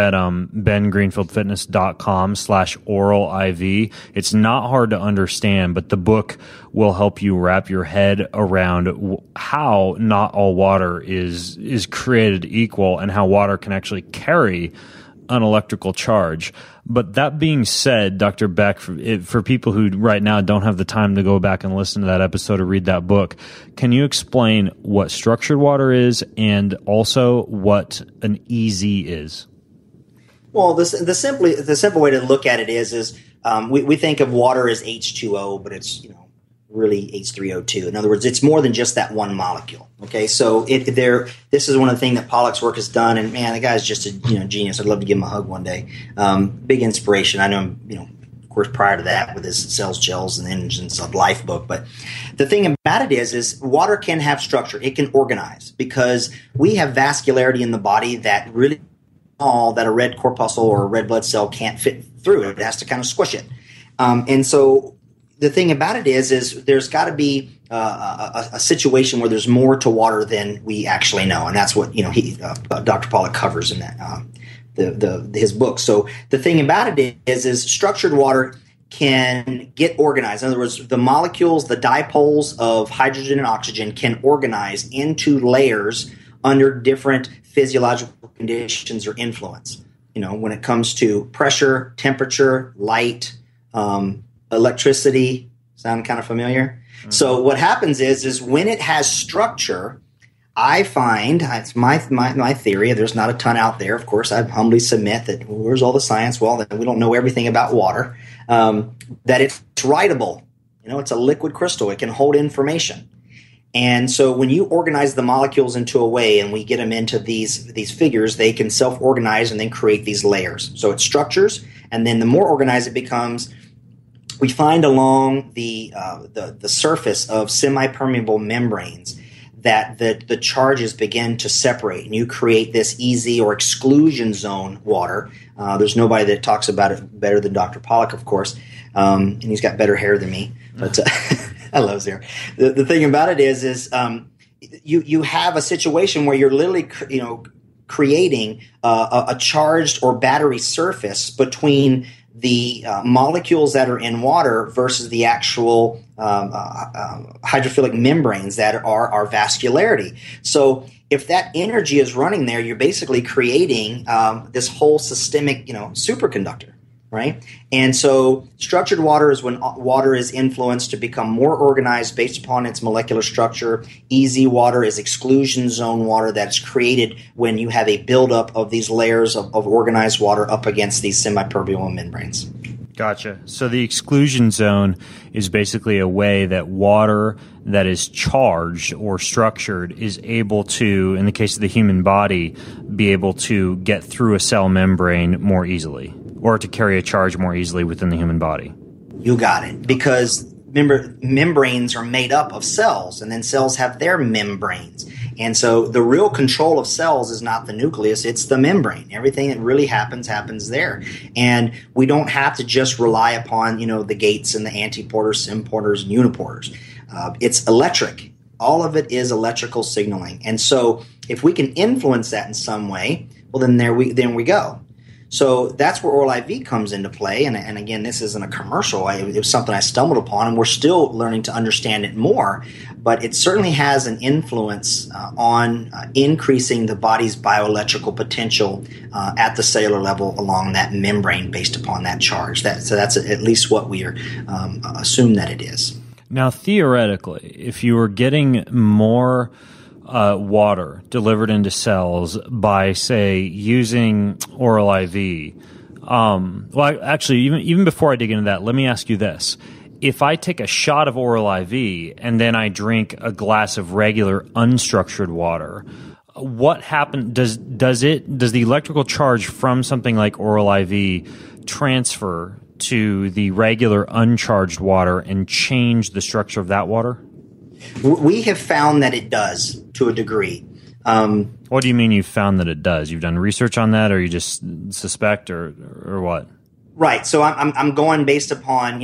bengreenfieldfitness.com/oral IV. It's not hard to understand, but the book will help you wrap your head around how not all water is created equal and how water can actually carry an electrical charge. But that being said, Dr. Beck, for people who right now don't have the time to go back and listen to that episode or read that book, can you explain what structured water is and also what an easy is? Well, the simple way to look at it is we think of water as H2O, but it's really H3O2. In other words, it's more than just that one molecule. Okay, so this is one of the things that Pollack's work has done, and man, the guy's just a genius. I'd love to give him a hug one day. Big inspiration. I know him, of course, prior to that with his Cells, Gels, and Engines of Life book. But the thing about it is water can have structure. It can organize because we have vascularity in the body that really small that a red corpuscle or a red blood cell can't fit through. It has to kind of squish it, and so. The thing about it is there's got to be a situation where there's more to water than we actually know, and that's what Dr. Pollack covers in that his book. So the thing about it is structured water can get organized. In other words, the molecules, the dipoles of hydrogen and oxygen can organize into layers under different physiological conditions or influence. When it comes to pressure, temperature, light. Electricity, sound kind of familiar? Mm-hmm. So what happens is when it has structure, I find, it's my theory, there's not a ton out there, of course, I humbly submit that where's all the science? Well, we don't know everything about water, that it's writable. It's a liquid crystal. It can hold information. And so when you organize the molecules into a way and we get them into these figures, they can self-organize and then create these layers. So it structures, and then the more organized it becomes, we find along the surface of semi-permeable membranes that the charges begin to separate, and you create this easy or exclusion zone water. There's nobody that talks about it better than Dr. Pollack, of course, and he's got better hair than me. But I love his hair. The thing about it is you have a situation where you're literally creating a charged or battery surface between the molecules that are in water versus the actual hydrophilic membranes that are our vascularity. So if that energy is running there, you're basically creating this whole systemic, superconductor, right? And so structured water is when water is influenced to become more organized based upon its molecular structure. Easy water is exclusion zone water that's created when you have a buildup of these layers of organized water up against these semi-permeable membranes. Gotcha. So the exclusion zone is basically a way that water that is charged or structured is able to, in the case of the human body, be able to get through a cell membrane more easily, or to carry a charge more easily within the human body. You got it. Because remember, membranes are made up of cells, and then cells have their membranes. And so the real control of cells is not the nucleus, it's the membrane. Everything that really happens there. And we don't have to just rely upon, the gates and the antiporters, symporters, and uniporters. It's electric. All of it is electrical signaling. And so if we can influence that in some way, well, then we go. So that's where Oral IV comes into play. And again, this isn't a commercial. It was something I stumbled upon, and we're still learning to understand it more. But it certainly has an influence on increasing the body's bioelectrical potential at the cellular level along that membrane based upon that charge. So that's at least what we are assume that it is. Now, theoretically, if you were getting more water delivered into cells by, say, using Oral IV, Well, actually, even before I dig into that, let me ask you this. If I take a shot of Oral IV and then I drink a glass of regular unstructured water, what happens? Does the electrical charge from something like Oral IV transfer to the regular uncharged water and change the structure of that water? We have found that it does to a degree. What do you mean you found that it does? You've done research on that, or you just suspect, or what? Right. So I'm going based upon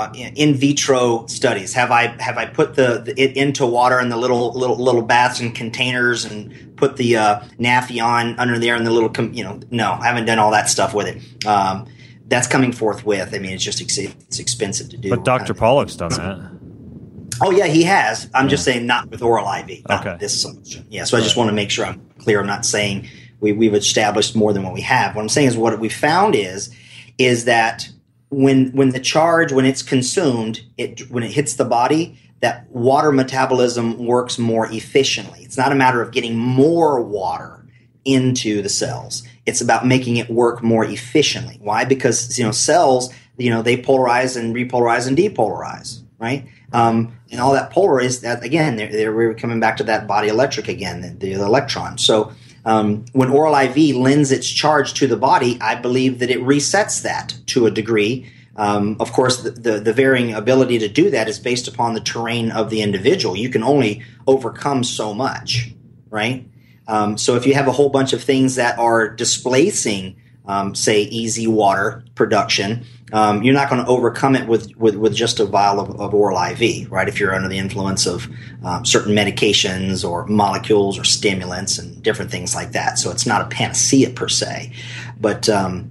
in vitro studies. Have I put it into water in the little baths and containers and put the Nafion under there in the little no, I haven't done all that stuff with it. That's coming forthwith. I mean, it's just it's expensive to do. But Dr. Pollack's done that. Oh yeah, he has. I'm just saying not with Oral IV, not okay. This solution. Yeah. So I just want to make sure I'm clear. I'm not saying we've established more than what we have. What I'm saying is what we found is that when the charge, when it's consumed, when it hits the body, that water metabolism works more efficiently. It's not a matter of getting more water into the cells. It's about making it work more efficiently. Why? Because cells, they polarize and repolarize and depolarize, right? And all that polarize, that again, we're coming back to that body electric again, the electron. So when Oral IV lends its charge to the body, I believe that it resets that to a degree. Of course, the varying ability to do that is based upon the terrain of the individual. You can only overcome so much, right? So if you have a whole bunch of things that are displacing, say, easy water production, you're not going to overcome it with just a vial of Oral IV, right? If you're under the influence of certain medications or molecules or stimulants and different things like that. So it's not a panacea per se. But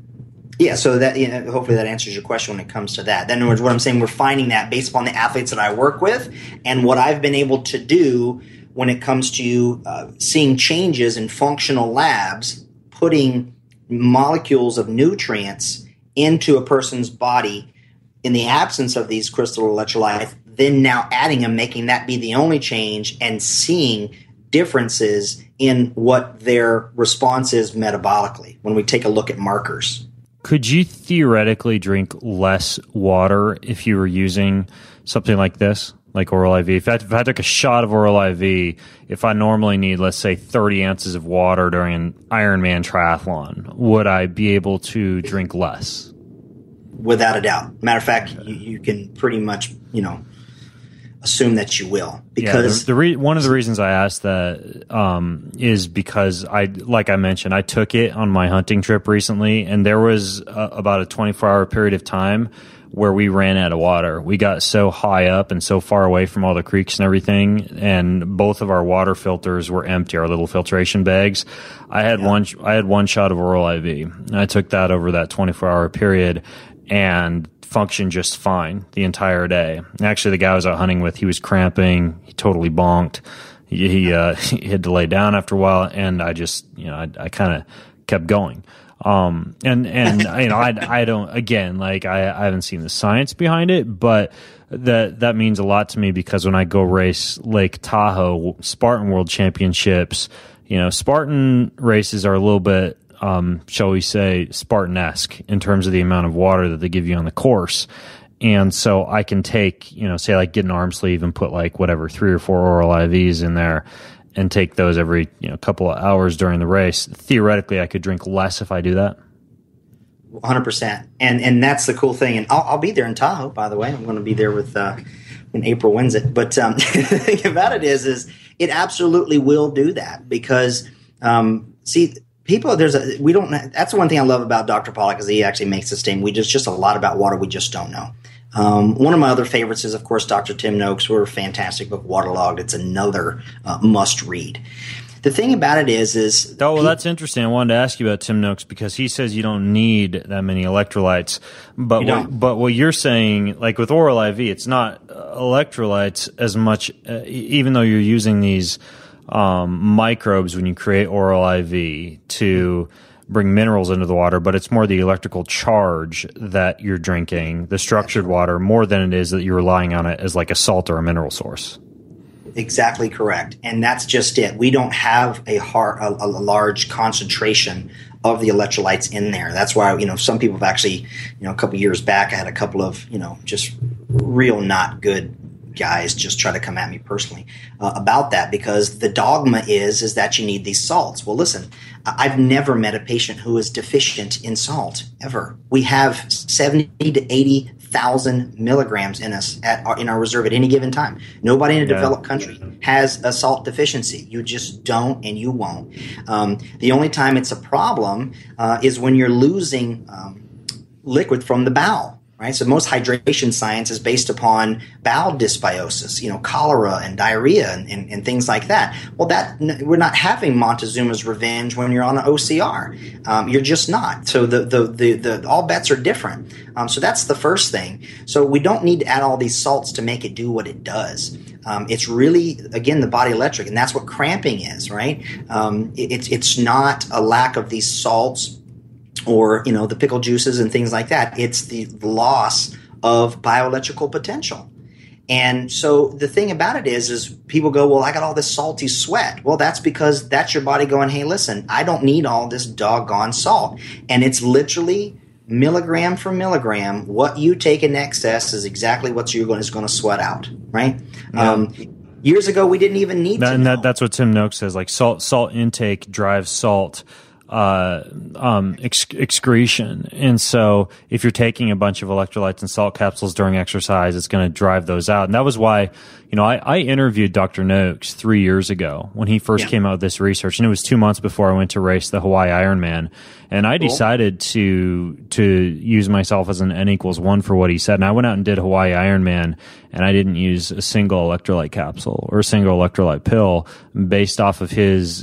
yeah, so that hopefully that answers your question when it comes to that. In other words, what I'm saying, we're finding that based upon the athletes that I work with and what I've been able to do when it comes to seeing changes in functional labs, putting molecules of nutrients into a person's body in the absence of these crystal electrolytes, then now adding them, making that be the only change, and seeing differences in what their response is metabolically when we take a look at markers. Could you theoretically drink less water if you were using something like this, like Oral IV? If I took a shot of Oral IV, if I normally need, let's say, 30 ounces of water during an Ironman triathlon, would I be able to drink less? Without a doubt. Matter of fact, you can pretty much, assume that you will. Because one of the reasons I asked that is because like I mentioned, I took it on my hunting trip recently, and there was about a 24-hour period of time where we ran out of water. We got so high up and so far away from all the creeks and everything, and both of our water filters were empty, our little filtration bags. I had one shot of Oral IV, and I took that over that 24-hour period and functioned just fine the entire day. And actually, the guy I was out hunting with, he was cramping. He totally bonked. He had to lay down after a while, and I just, I kind of kept going. I don't, again, I haven't seen the science behind it, but that means a lot to me, because when I go race Lake Tahoe Spartan World Championships, Spartan races are a little bit, shall we say, Spartan-esque in terms of the amount of water that they give you on the course. And so I can take, say get an arm sleeve and put 3 or 4 Oral IVs in there and take those every couple of hours during the race. Theoretically, I could drink less if I do that. 100%. And that's the cool thing. And I'll be there in Tahoe, by the way. I'm going to be there with when April wins it. But the thing about it is it absolutely will do that, because people, that's the one thing I love about Dr. Pollack, is he actually makes the statement, just a lot about water we just don't know. One of my other favorites is, of course, Dr. Tim Noakes' fantastic book, Waterlogged. It's another must read. The thing about it is that's interesting. I wanted to ask you about Tim Noakes, because he says you don't need that many electrolytes. But what you're saying, with Oral IV, it's not electrolytes as much, even though you're using these microbes when you create Oral IV to bring minerals into the water, but it's more the electrical charge that you're drinking, the structured water, more than it is that you're relying on it as a salt or a mineral source. Exactly correct. And that's just it. We don't have a large concentration of the electrolytes in there. That's why, some people have actually, a couple years back, I had a couple of, just real not good guys just try to come at me personally about that, because the dogma is that you need these salts. Well, listen, I've never met a patient who is deficient in salt ever. We have 70 to 80,000 milligrams in us in our reserve at any given time. Nobody in a developed country has a salt deficiency. You just don't, and you won't. The only time it's a problem is when you're losing liquid from the bowel. Right, so most hydration science is based upon bowel dysbiosis, cholera and diarrhea and things like that. Well, we're not having Montezuma's revenge when you're on an OCR. You're just not. So the all bets are different. So that's the first thing. So we don't need to add all these salts to make it do what it does. It's really, again, the body electric, and that's what cramping is, right? It's not a lack of these salts or, the pickle juices and things like that. It's the loss of bioelectrical potential. And so the thing about it is people go, well, I got all this salty sweat. Well, that's because that's your body going, hey, listen, I don't need all this doggone salt. And it's literally milligram for milligram. What you take in excess is exactly what you're going to sweat out, right? Yeah. Years ago, we didn't even need to know. That's what Tim Noakes says, like salt intake drives salt excretion. And so if you're taking a bunch of electrolytes and salt capsules during exercise, it's going to drive those out. And that was why, I interviewed Dr. Noakes 3 years ago when he first came out with this research. And it was 2 months before I went to race the Hawaii Ironman. And I decided to use myself as an N=1 for what he said. And I went out and did Hawaii Ironman, and I didn't use a single electrolyte capsule or a single electrolyte pill based off of his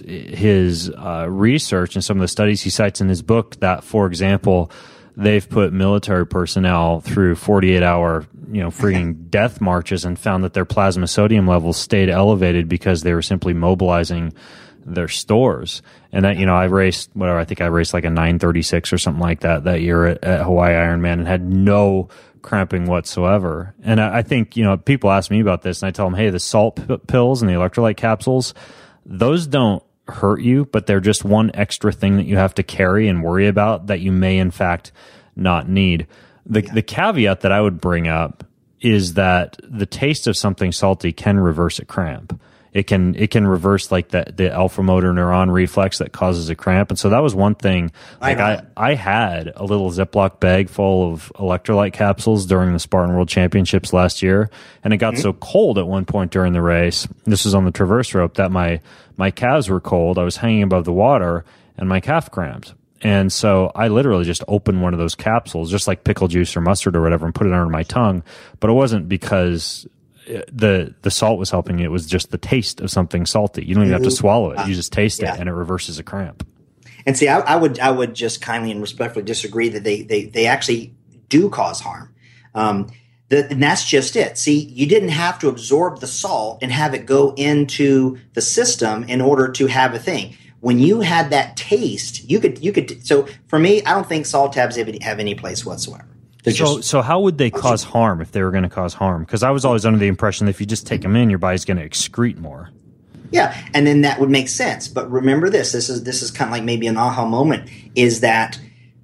research and some of the studies he cites in his book that, for example, they've put military personnel through 48-hour, freaking death marches and found that their plasma sodium levels stayed elevated because they were simply mobilizing their stores. And that, I raced, I think I raced like a 9:36 or something like that year at Hawaii Ironman and had no cramping whatsoever. And I think, people ask me about this and I tell them, hey, the salt pills and the electrolyte capsules, those don't hurt you, but they're just one extra thing that you have to carry and worry about that you may in fact not need. The caveat that I would bring up is that the taste of something salty can reverse a cramp. It can reverse like the alpha motor neuron reflex that causes a cramp. And so that was one thing. Like I had a little Ziploc bag full of electrolyte capsules during the Spartan World Championships last year. And it got so cold at one point during the race, this was on the traverse rope, that my calves were cold. I was hanging above the water and my calf cramped. And so I literally just opened one of those capsules, just like pickle juice or mustard or whatever, and put it under my tongue. But it wasn't because the salt was helping. It was just the taste of something salty. You don't even have to swallow it. You just taste it, and it reverses a cramp. And see, I would just kindly and respectfully disagree that they actually do cause harm. And that's just it. See, you didn't have to absorb the salt and have it go into the system in order to have a thing. When you had that taste, you could. So for me, I don't think salt tabs have any place whatsoever. So how would they cause harm if they were going to cause harm? Because I was always under the impression that if you just take them in, your body's going to excrete more. Yeah, and then that would make sense. But remember this is kind of like maybe an aha moment, is that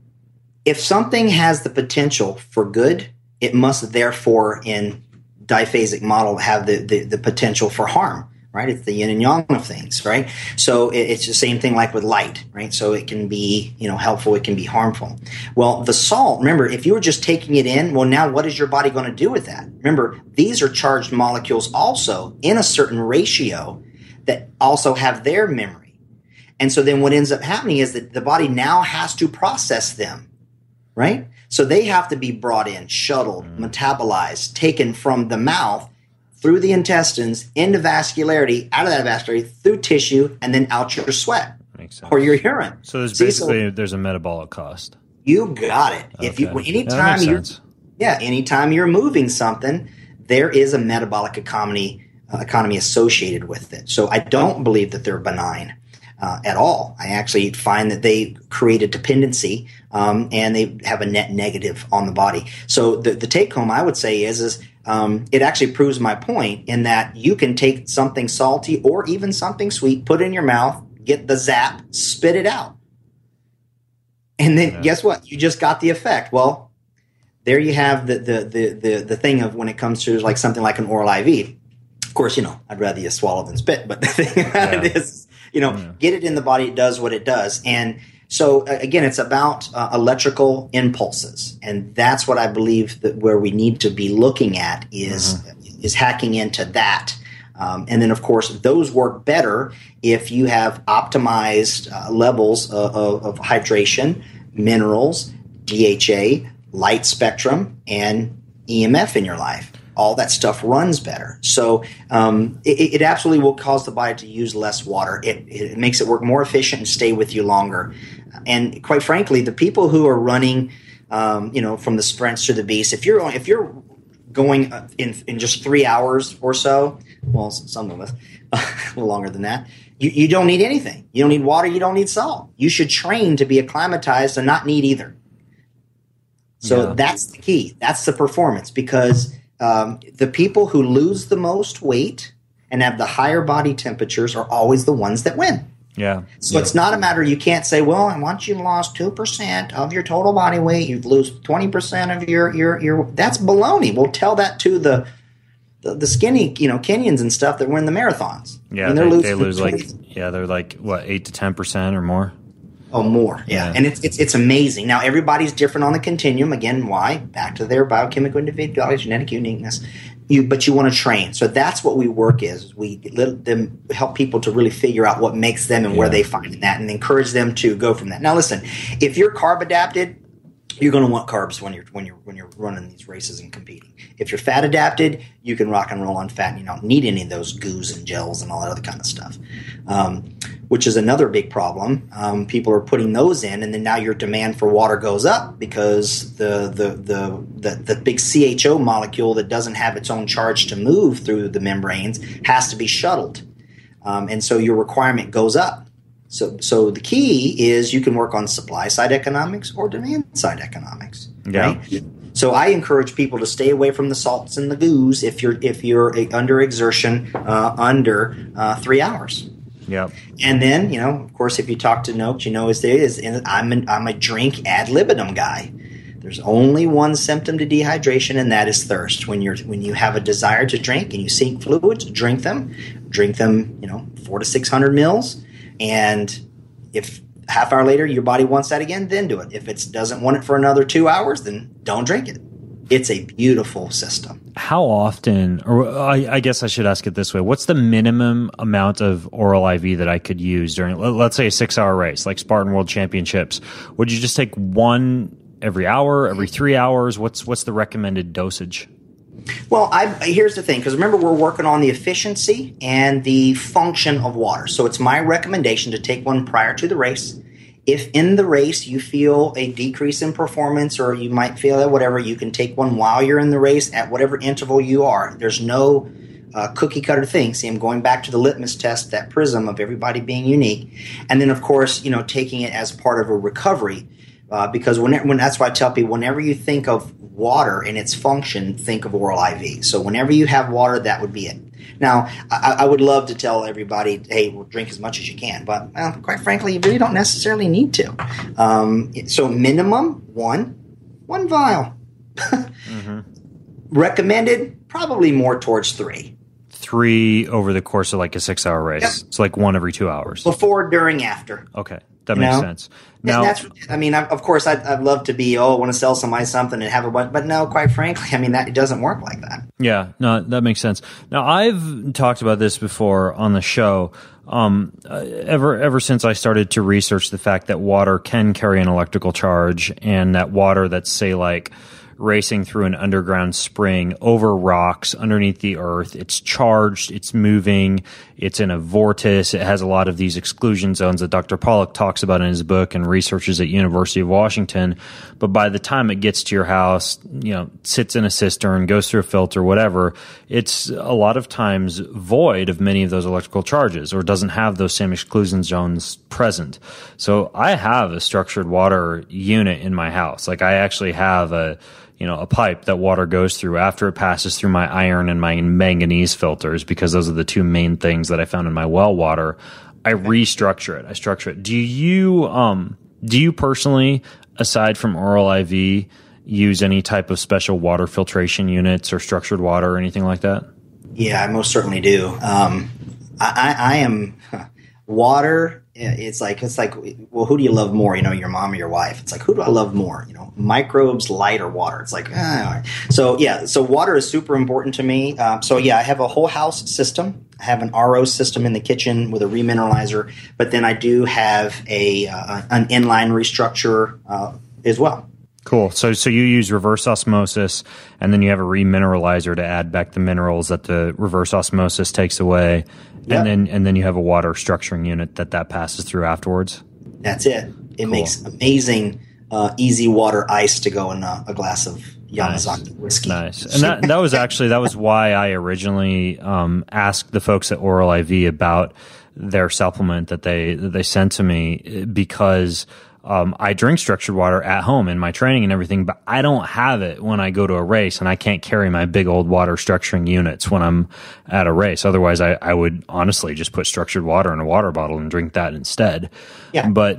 if something has the potential for good, it must therefore in diphasic model have the potential for harm. Right? It's the yin and yang of things, right? So it's the same thing like with light, right? So it can be, helpful, it can be harmful. Well, the salt, remember, if you were just taking it in, well, now what is your body going to do with that? Remember, these are charged molecules also in a certain ratio that also have their memory. And so then what ends up happening is that the body now has to process them, right? So they have to be brought in, shuttled, metabolized, taken from the mouth through the intestines, into vascularity, out of that vascularity, through tissue, and then out your sweat or your urine. So there's there's a metabolic cost. You got it. Okay. Anytime you're moving something, there is a metabolic economy associated with it. So I don't believe that they're benign at all. I actually find that they create a dependency, and they have a net negative on the body. So the take home I would say is it actually proves my point in that you can take something salty or even something sweet, put it in your mouth, get the zap, spit it out. And then guess what? You just got the effect. Well, there you have the thing of when it comes to like something like an oral IV. Of course, I'd rather you swallow than spit, but the thing about it is, get it in the body. It does what it does. And so again, it's about electrical impulses. And that's what I believe that where we need to be looking at is hacking into that. And then, of course, those work better if you have optimized levels of hydration, minerals, DHA, light spectrum, and EMF in your life. All that stuff runs better. So it absolutely will cause the body to use less water. It makes it work more efficient and stay with you longer. And quite frankly, the people who are running, from the sprints to the beast, if you're going in just 3 hours or so, well, some of us a little longer than that, you don't need anything. You don't need water. You don't need salt. You should train to be acclimatized and not need either. So that's the key. That's the performance, because the people who lose the most weight and have the higher body temperatures are always the ones that win. Yeah. So it's not a matter, you can't say, well, once you've lost 2% of your total body weight, you've lose 20% of your that's baloney. We'll tell that to the skinny, Kenyans and stuff that win the marathons. Yeah, they lose they're like what, 8 to 10% or more. Oh, more, yeah. And it's amazing. Now, everybody's different on the continuum. Again, why? Back to their biochemical individuality, genetic uniqueness. But you want to train. So that's what we work is. We let them help people to really figure out what makes them and where they find that, and encourage them to go from that. Now, listen, if you're carb adapted, you're going to want carbs when you're running these races and competing. If you're fat adapted, you can rock and roll on fat, and you don't need any of those goos and gels and all that other kind of stuff, which is another big problem. People are putting those in, and then now your demand for water goes up because the big CHO molecule that doesn't have its own charge to move through the membranes has to be shuttled, and so your requirement goes up. So the key is you can work on supply side economics or demand side economics. Yeah. Right? So I encourage people to stay away from the salts and the goos if you're under exertion under 3 hours. Yeah. And then of course, if you talk to Noakes, I'm a drink ad libitum guy. There's only one symptom to dehydration, and that is thirst. When you have a desire to drink and you seek fluids, drink them. 400 to 600 mils. And if half hour later your body wants that again, then do it. If it doesn't want it for another 2 hours, then don't drink it. It's a beautiful system. How often, or I guess I should ask it this way, what's the minimum amount of oral IV that I could use during, let's say, a 6-hour race, like Spartan World Championships? Would you just take one every hour, every 3 hours? What's the recommended dosage? Well, here's the thing, because remember, we're working on the efficiency and the function of water. So it's my recommendation to take one prior to the race. If in the race you feel a decrease in performance, or you might feel that whatever, you can take one while you're in the race at whatever interval you are. There's no cookie cutter thing. See, I'm going back to the litmus test, that prism of everybody being unique. And then, of course, taking it as part of a recovery. Because when that's why I tell people, whenever you think of water and its function, think of oral IV. So whenever you have water, that would be it. Now, I would love to tell everybody, hey, well, drink as much as you can. But quite frankly, you really don't necessarily need to. So minimum one vial. Mm-hmm. Recommended, probably more towards 3. 3 over the course of like a 6-hour race. Yep. It's like 1 every 2 hours. Before, during, after. Okay. That makes sense. Now, of course, I'd love to be, I want to sell somebody something and have a bunch, but no, quite frankly, it doesn't work like that. Yeah, no, that makes sense. Now, I've talked about this before on the show. Ever since I started to research the fact that water can carry an electrical charge, and that water that's, say, like racing through an underground spring over rocks underneath the earth. It's charged, it's moving, it's in a vortice. It has a lot of these exclusion zones that Dr. Pollack talks about in his book and researches at University of Washington. But by the time it gets to your house, sits in a cistern, goes through a filter, whatever, it's a lot of times void of many of those electrical charges, or doesn't have those same exclusion zones present. So I have a structured water unit in my house. Like, I actually have a pipe that water goes through after it passes through my iron and my manganese filters, because those are the two main things that I found in my well water. I restructure it. I structure it. Do you Do you personally, aside from Oral IV, use any type of special water filtration units or structured water or anything like that? Yeah, I most certainly do. I am water. It's like, well, who do you love more? Your mom or your wife? It's like, who do I love more? Microbes, light, or water? It's like, So water is super important to me. I have a whole house system. I have an RO system in the kitchen with a remineralizer, but then I do have an inline restructure as well. Cool. So you use reverse osmosis, and then you have a remineralizer to add back the minerals that the reverse osmosis takes away, Yep. and then you have a water structuring unit that passes through afterwards. That's it. It Cool. makes amazing easy water ice to go in a glass of Yamazaki whiskey. Nice. And that was why I originally asked the folks at Oral IV about their supplement that they sent to me, because I drink structured water at home in my training and everything, but I don't have it when I go to a race, and I can't carry my big old water structuring units when I'm at a race. Otherwise, I would honestly just put structured water in a water bottle and drink that instead. Yeah. But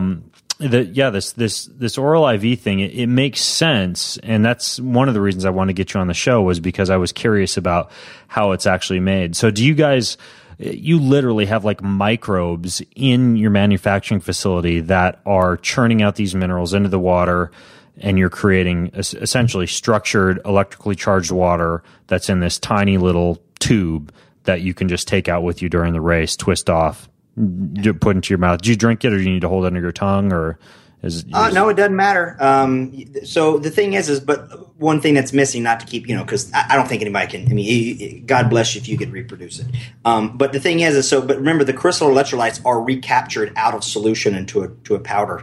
this Oral IV thing, it makes sense, and that's one of the reasons I wanted to get you on the show, was because I was curious about how it's actually made. So do you guys? You literally have like microbes in your manufacturing facility that are churning out these minerals into the water, and you're creating essentially structured, electrically charged water that's in this tiny little tube that you can just take out with you during the race, twist off, put into your mouth. Do you drink it, or do you need to hold it under your tongue, or is it? No, it doesn't matter. So the thing is, but one thing that's missing, not to keep, because I don't think anybody can. I mean, God bless you if you could reproduce it. But the thing is, but remember, the crystal electrolytes are recaptured out of solution into a powder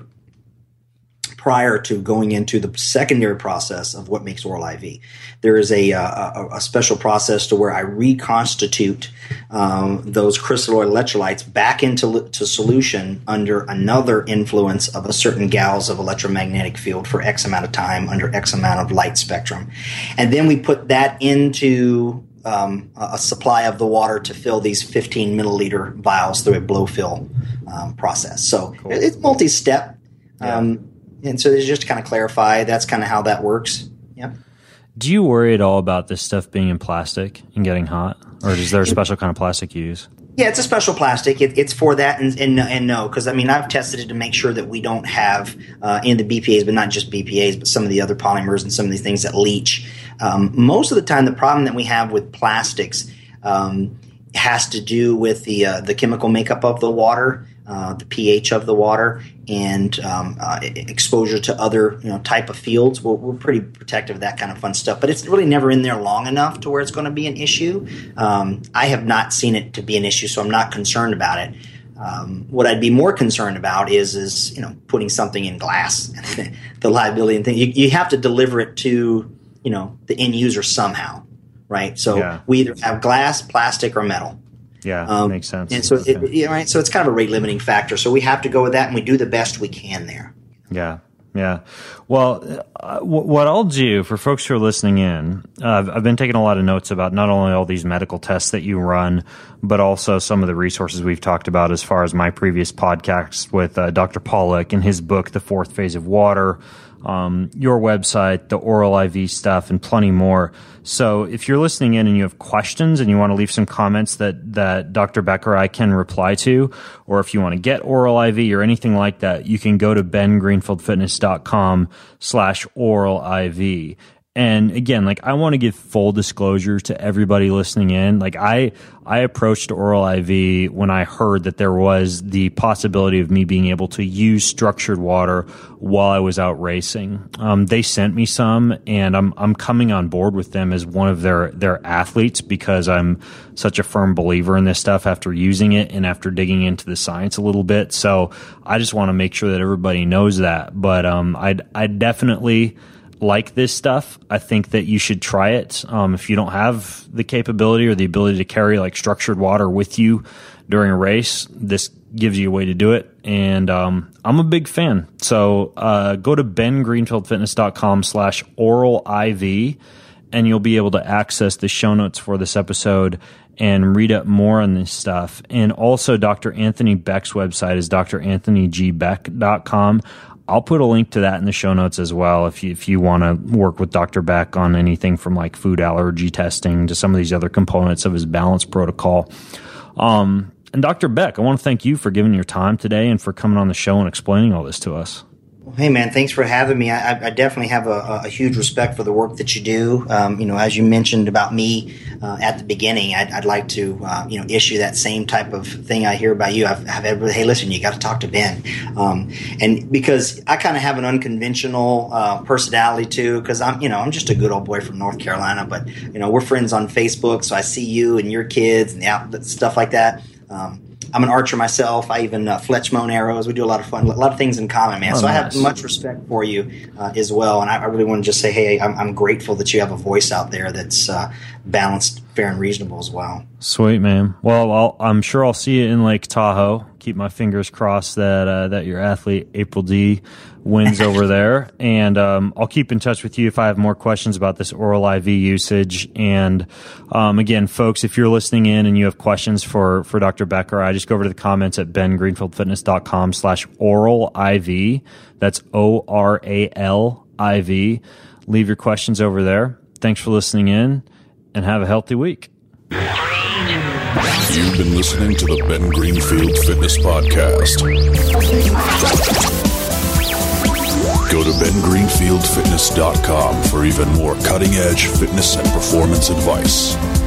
prior to going into the secondary process of what makes Oral IV. There is a special process to where I reconstitute those crystalloid electrolytes back into solution under another influence of a certain gauss of electromagnetic field for X amount of time under X amount of light spectrum. And then we put that into a supply of the water to fill these 15 milliliter vials through a blow fill process. So cool. It's multi-step. Yeah. And so just to kind of clarify, that's kind of how that works. Yep. Do you worry at all about this stuff being in plastic and getting hot? Or is there a special kind of plastic you use? Yeah, it's a special plastic. It's for that and no, because I've tested it to make sure that we don't have in the BPAs, but not just BPAs, but some of the other polymers and some of these things that leach. Most of the time, the problem that we have with plastics has to do with the chemical makeup of the water, the pH of the water, and exposure to other type of fields. We're pretty protective of that kind of fun stuff, but it's really never in there long enough to where it's going to be an issue. I have not seen it to be an issue, so I'm not concerned about it. What I'd be more concerned about is putting something in glass, the liability and thing. You have to deliver it to the end user somehow, right? So we either have glass, plastic, or metal. Yeah, makes sense. And so, right. So it's kind of a rate limiting factor. So we have to go with that, and we do the best we can there. Yeah. Yeah. Well, what I'll do for folks who are listening in, I've been taking a lot of notes about not only all these medical tests that you run, but also some of the resources we've talked about as far as my previous podcast with Dr. Pollack and his book, The Fourth Phase of Water, your website, the Oral IV stuff, and plenty more. So if you're listening in and you have questions and you want to leave some comments that Dr. Becker or I can reply to, or if you want to get Oral IV or anything like that, you can go to bengreenfieldfitness.com/Oral IV. And again, I want to give full disclosure to everybody listening in. I approached Oral IV when I heard that there was the possibility of me being able to use structured water while I was out racing. They sent me some, and I'm coming on board with them as one of their athletes because I'm such a firm believer in this stuff after using it and after digging into the science a little bit. So I just want to make sure that everybody knows that. But I definitely like this stuff. I think that you should try it. If you don't have the capability or the ability to carry structured water with you during a race, this gives you a way to do it. And I'm a big fan. So go to bengreenfieldfitness.com/Oral IV and you'll be able to access the show notes for this episode and read up more on this stuff. And also Dr. Anthony Beck's website is dranthoneygbeck.com. I'll put a link to that in the show notes as well if you want to work with Dr. Beck on anything from like food allergy testing to some of these other components of his balance protocol. And Dr. Beck, I want to thank you for giving your time today and for coming on the show and explaining all this to us. Hey, man, thanks for having me. I definitely have a huge respect for the work that you do. As you mentioned about me at the beginning, I'd like to, issue that same type of thing I hear about you. I have everybody, hey, listen, you got to talk to Ben. And because I kind of have an unconventional personality too, because I'm just a good old boy from North Carolina, but, we're friends on Facebook, so I see you and your kids and stuff like that. I'm an archer myself. I even fletch my own arrows. We do a lot of fun, a lot of things in common, man. So nice. I have much respect for you as well. And I really want to just say, hey, I'm grateful that you have a voice out there that's balanced, fair, and reasonable as well. Sweet, man. Well, I'm sure I'll see you in Lake Tahoe. Keep my fingers crossed that your athlete April D wins over there. And I'll keep in touch with you if I have more questions about this oral IV usage. And again, folks, if you're listening in and you have questions for Dr. Becker, I just go over to the comments at bengreenfieldfitness.com/oral IV. That's ORALIV. Leave your questions over there. Thanks for listening in and have a healthy week. You've been listening to the Ben Greenfield Fitness Podcast. Go to bengreenfieldfitness.com for even more cutting-edge fitness and performance advice.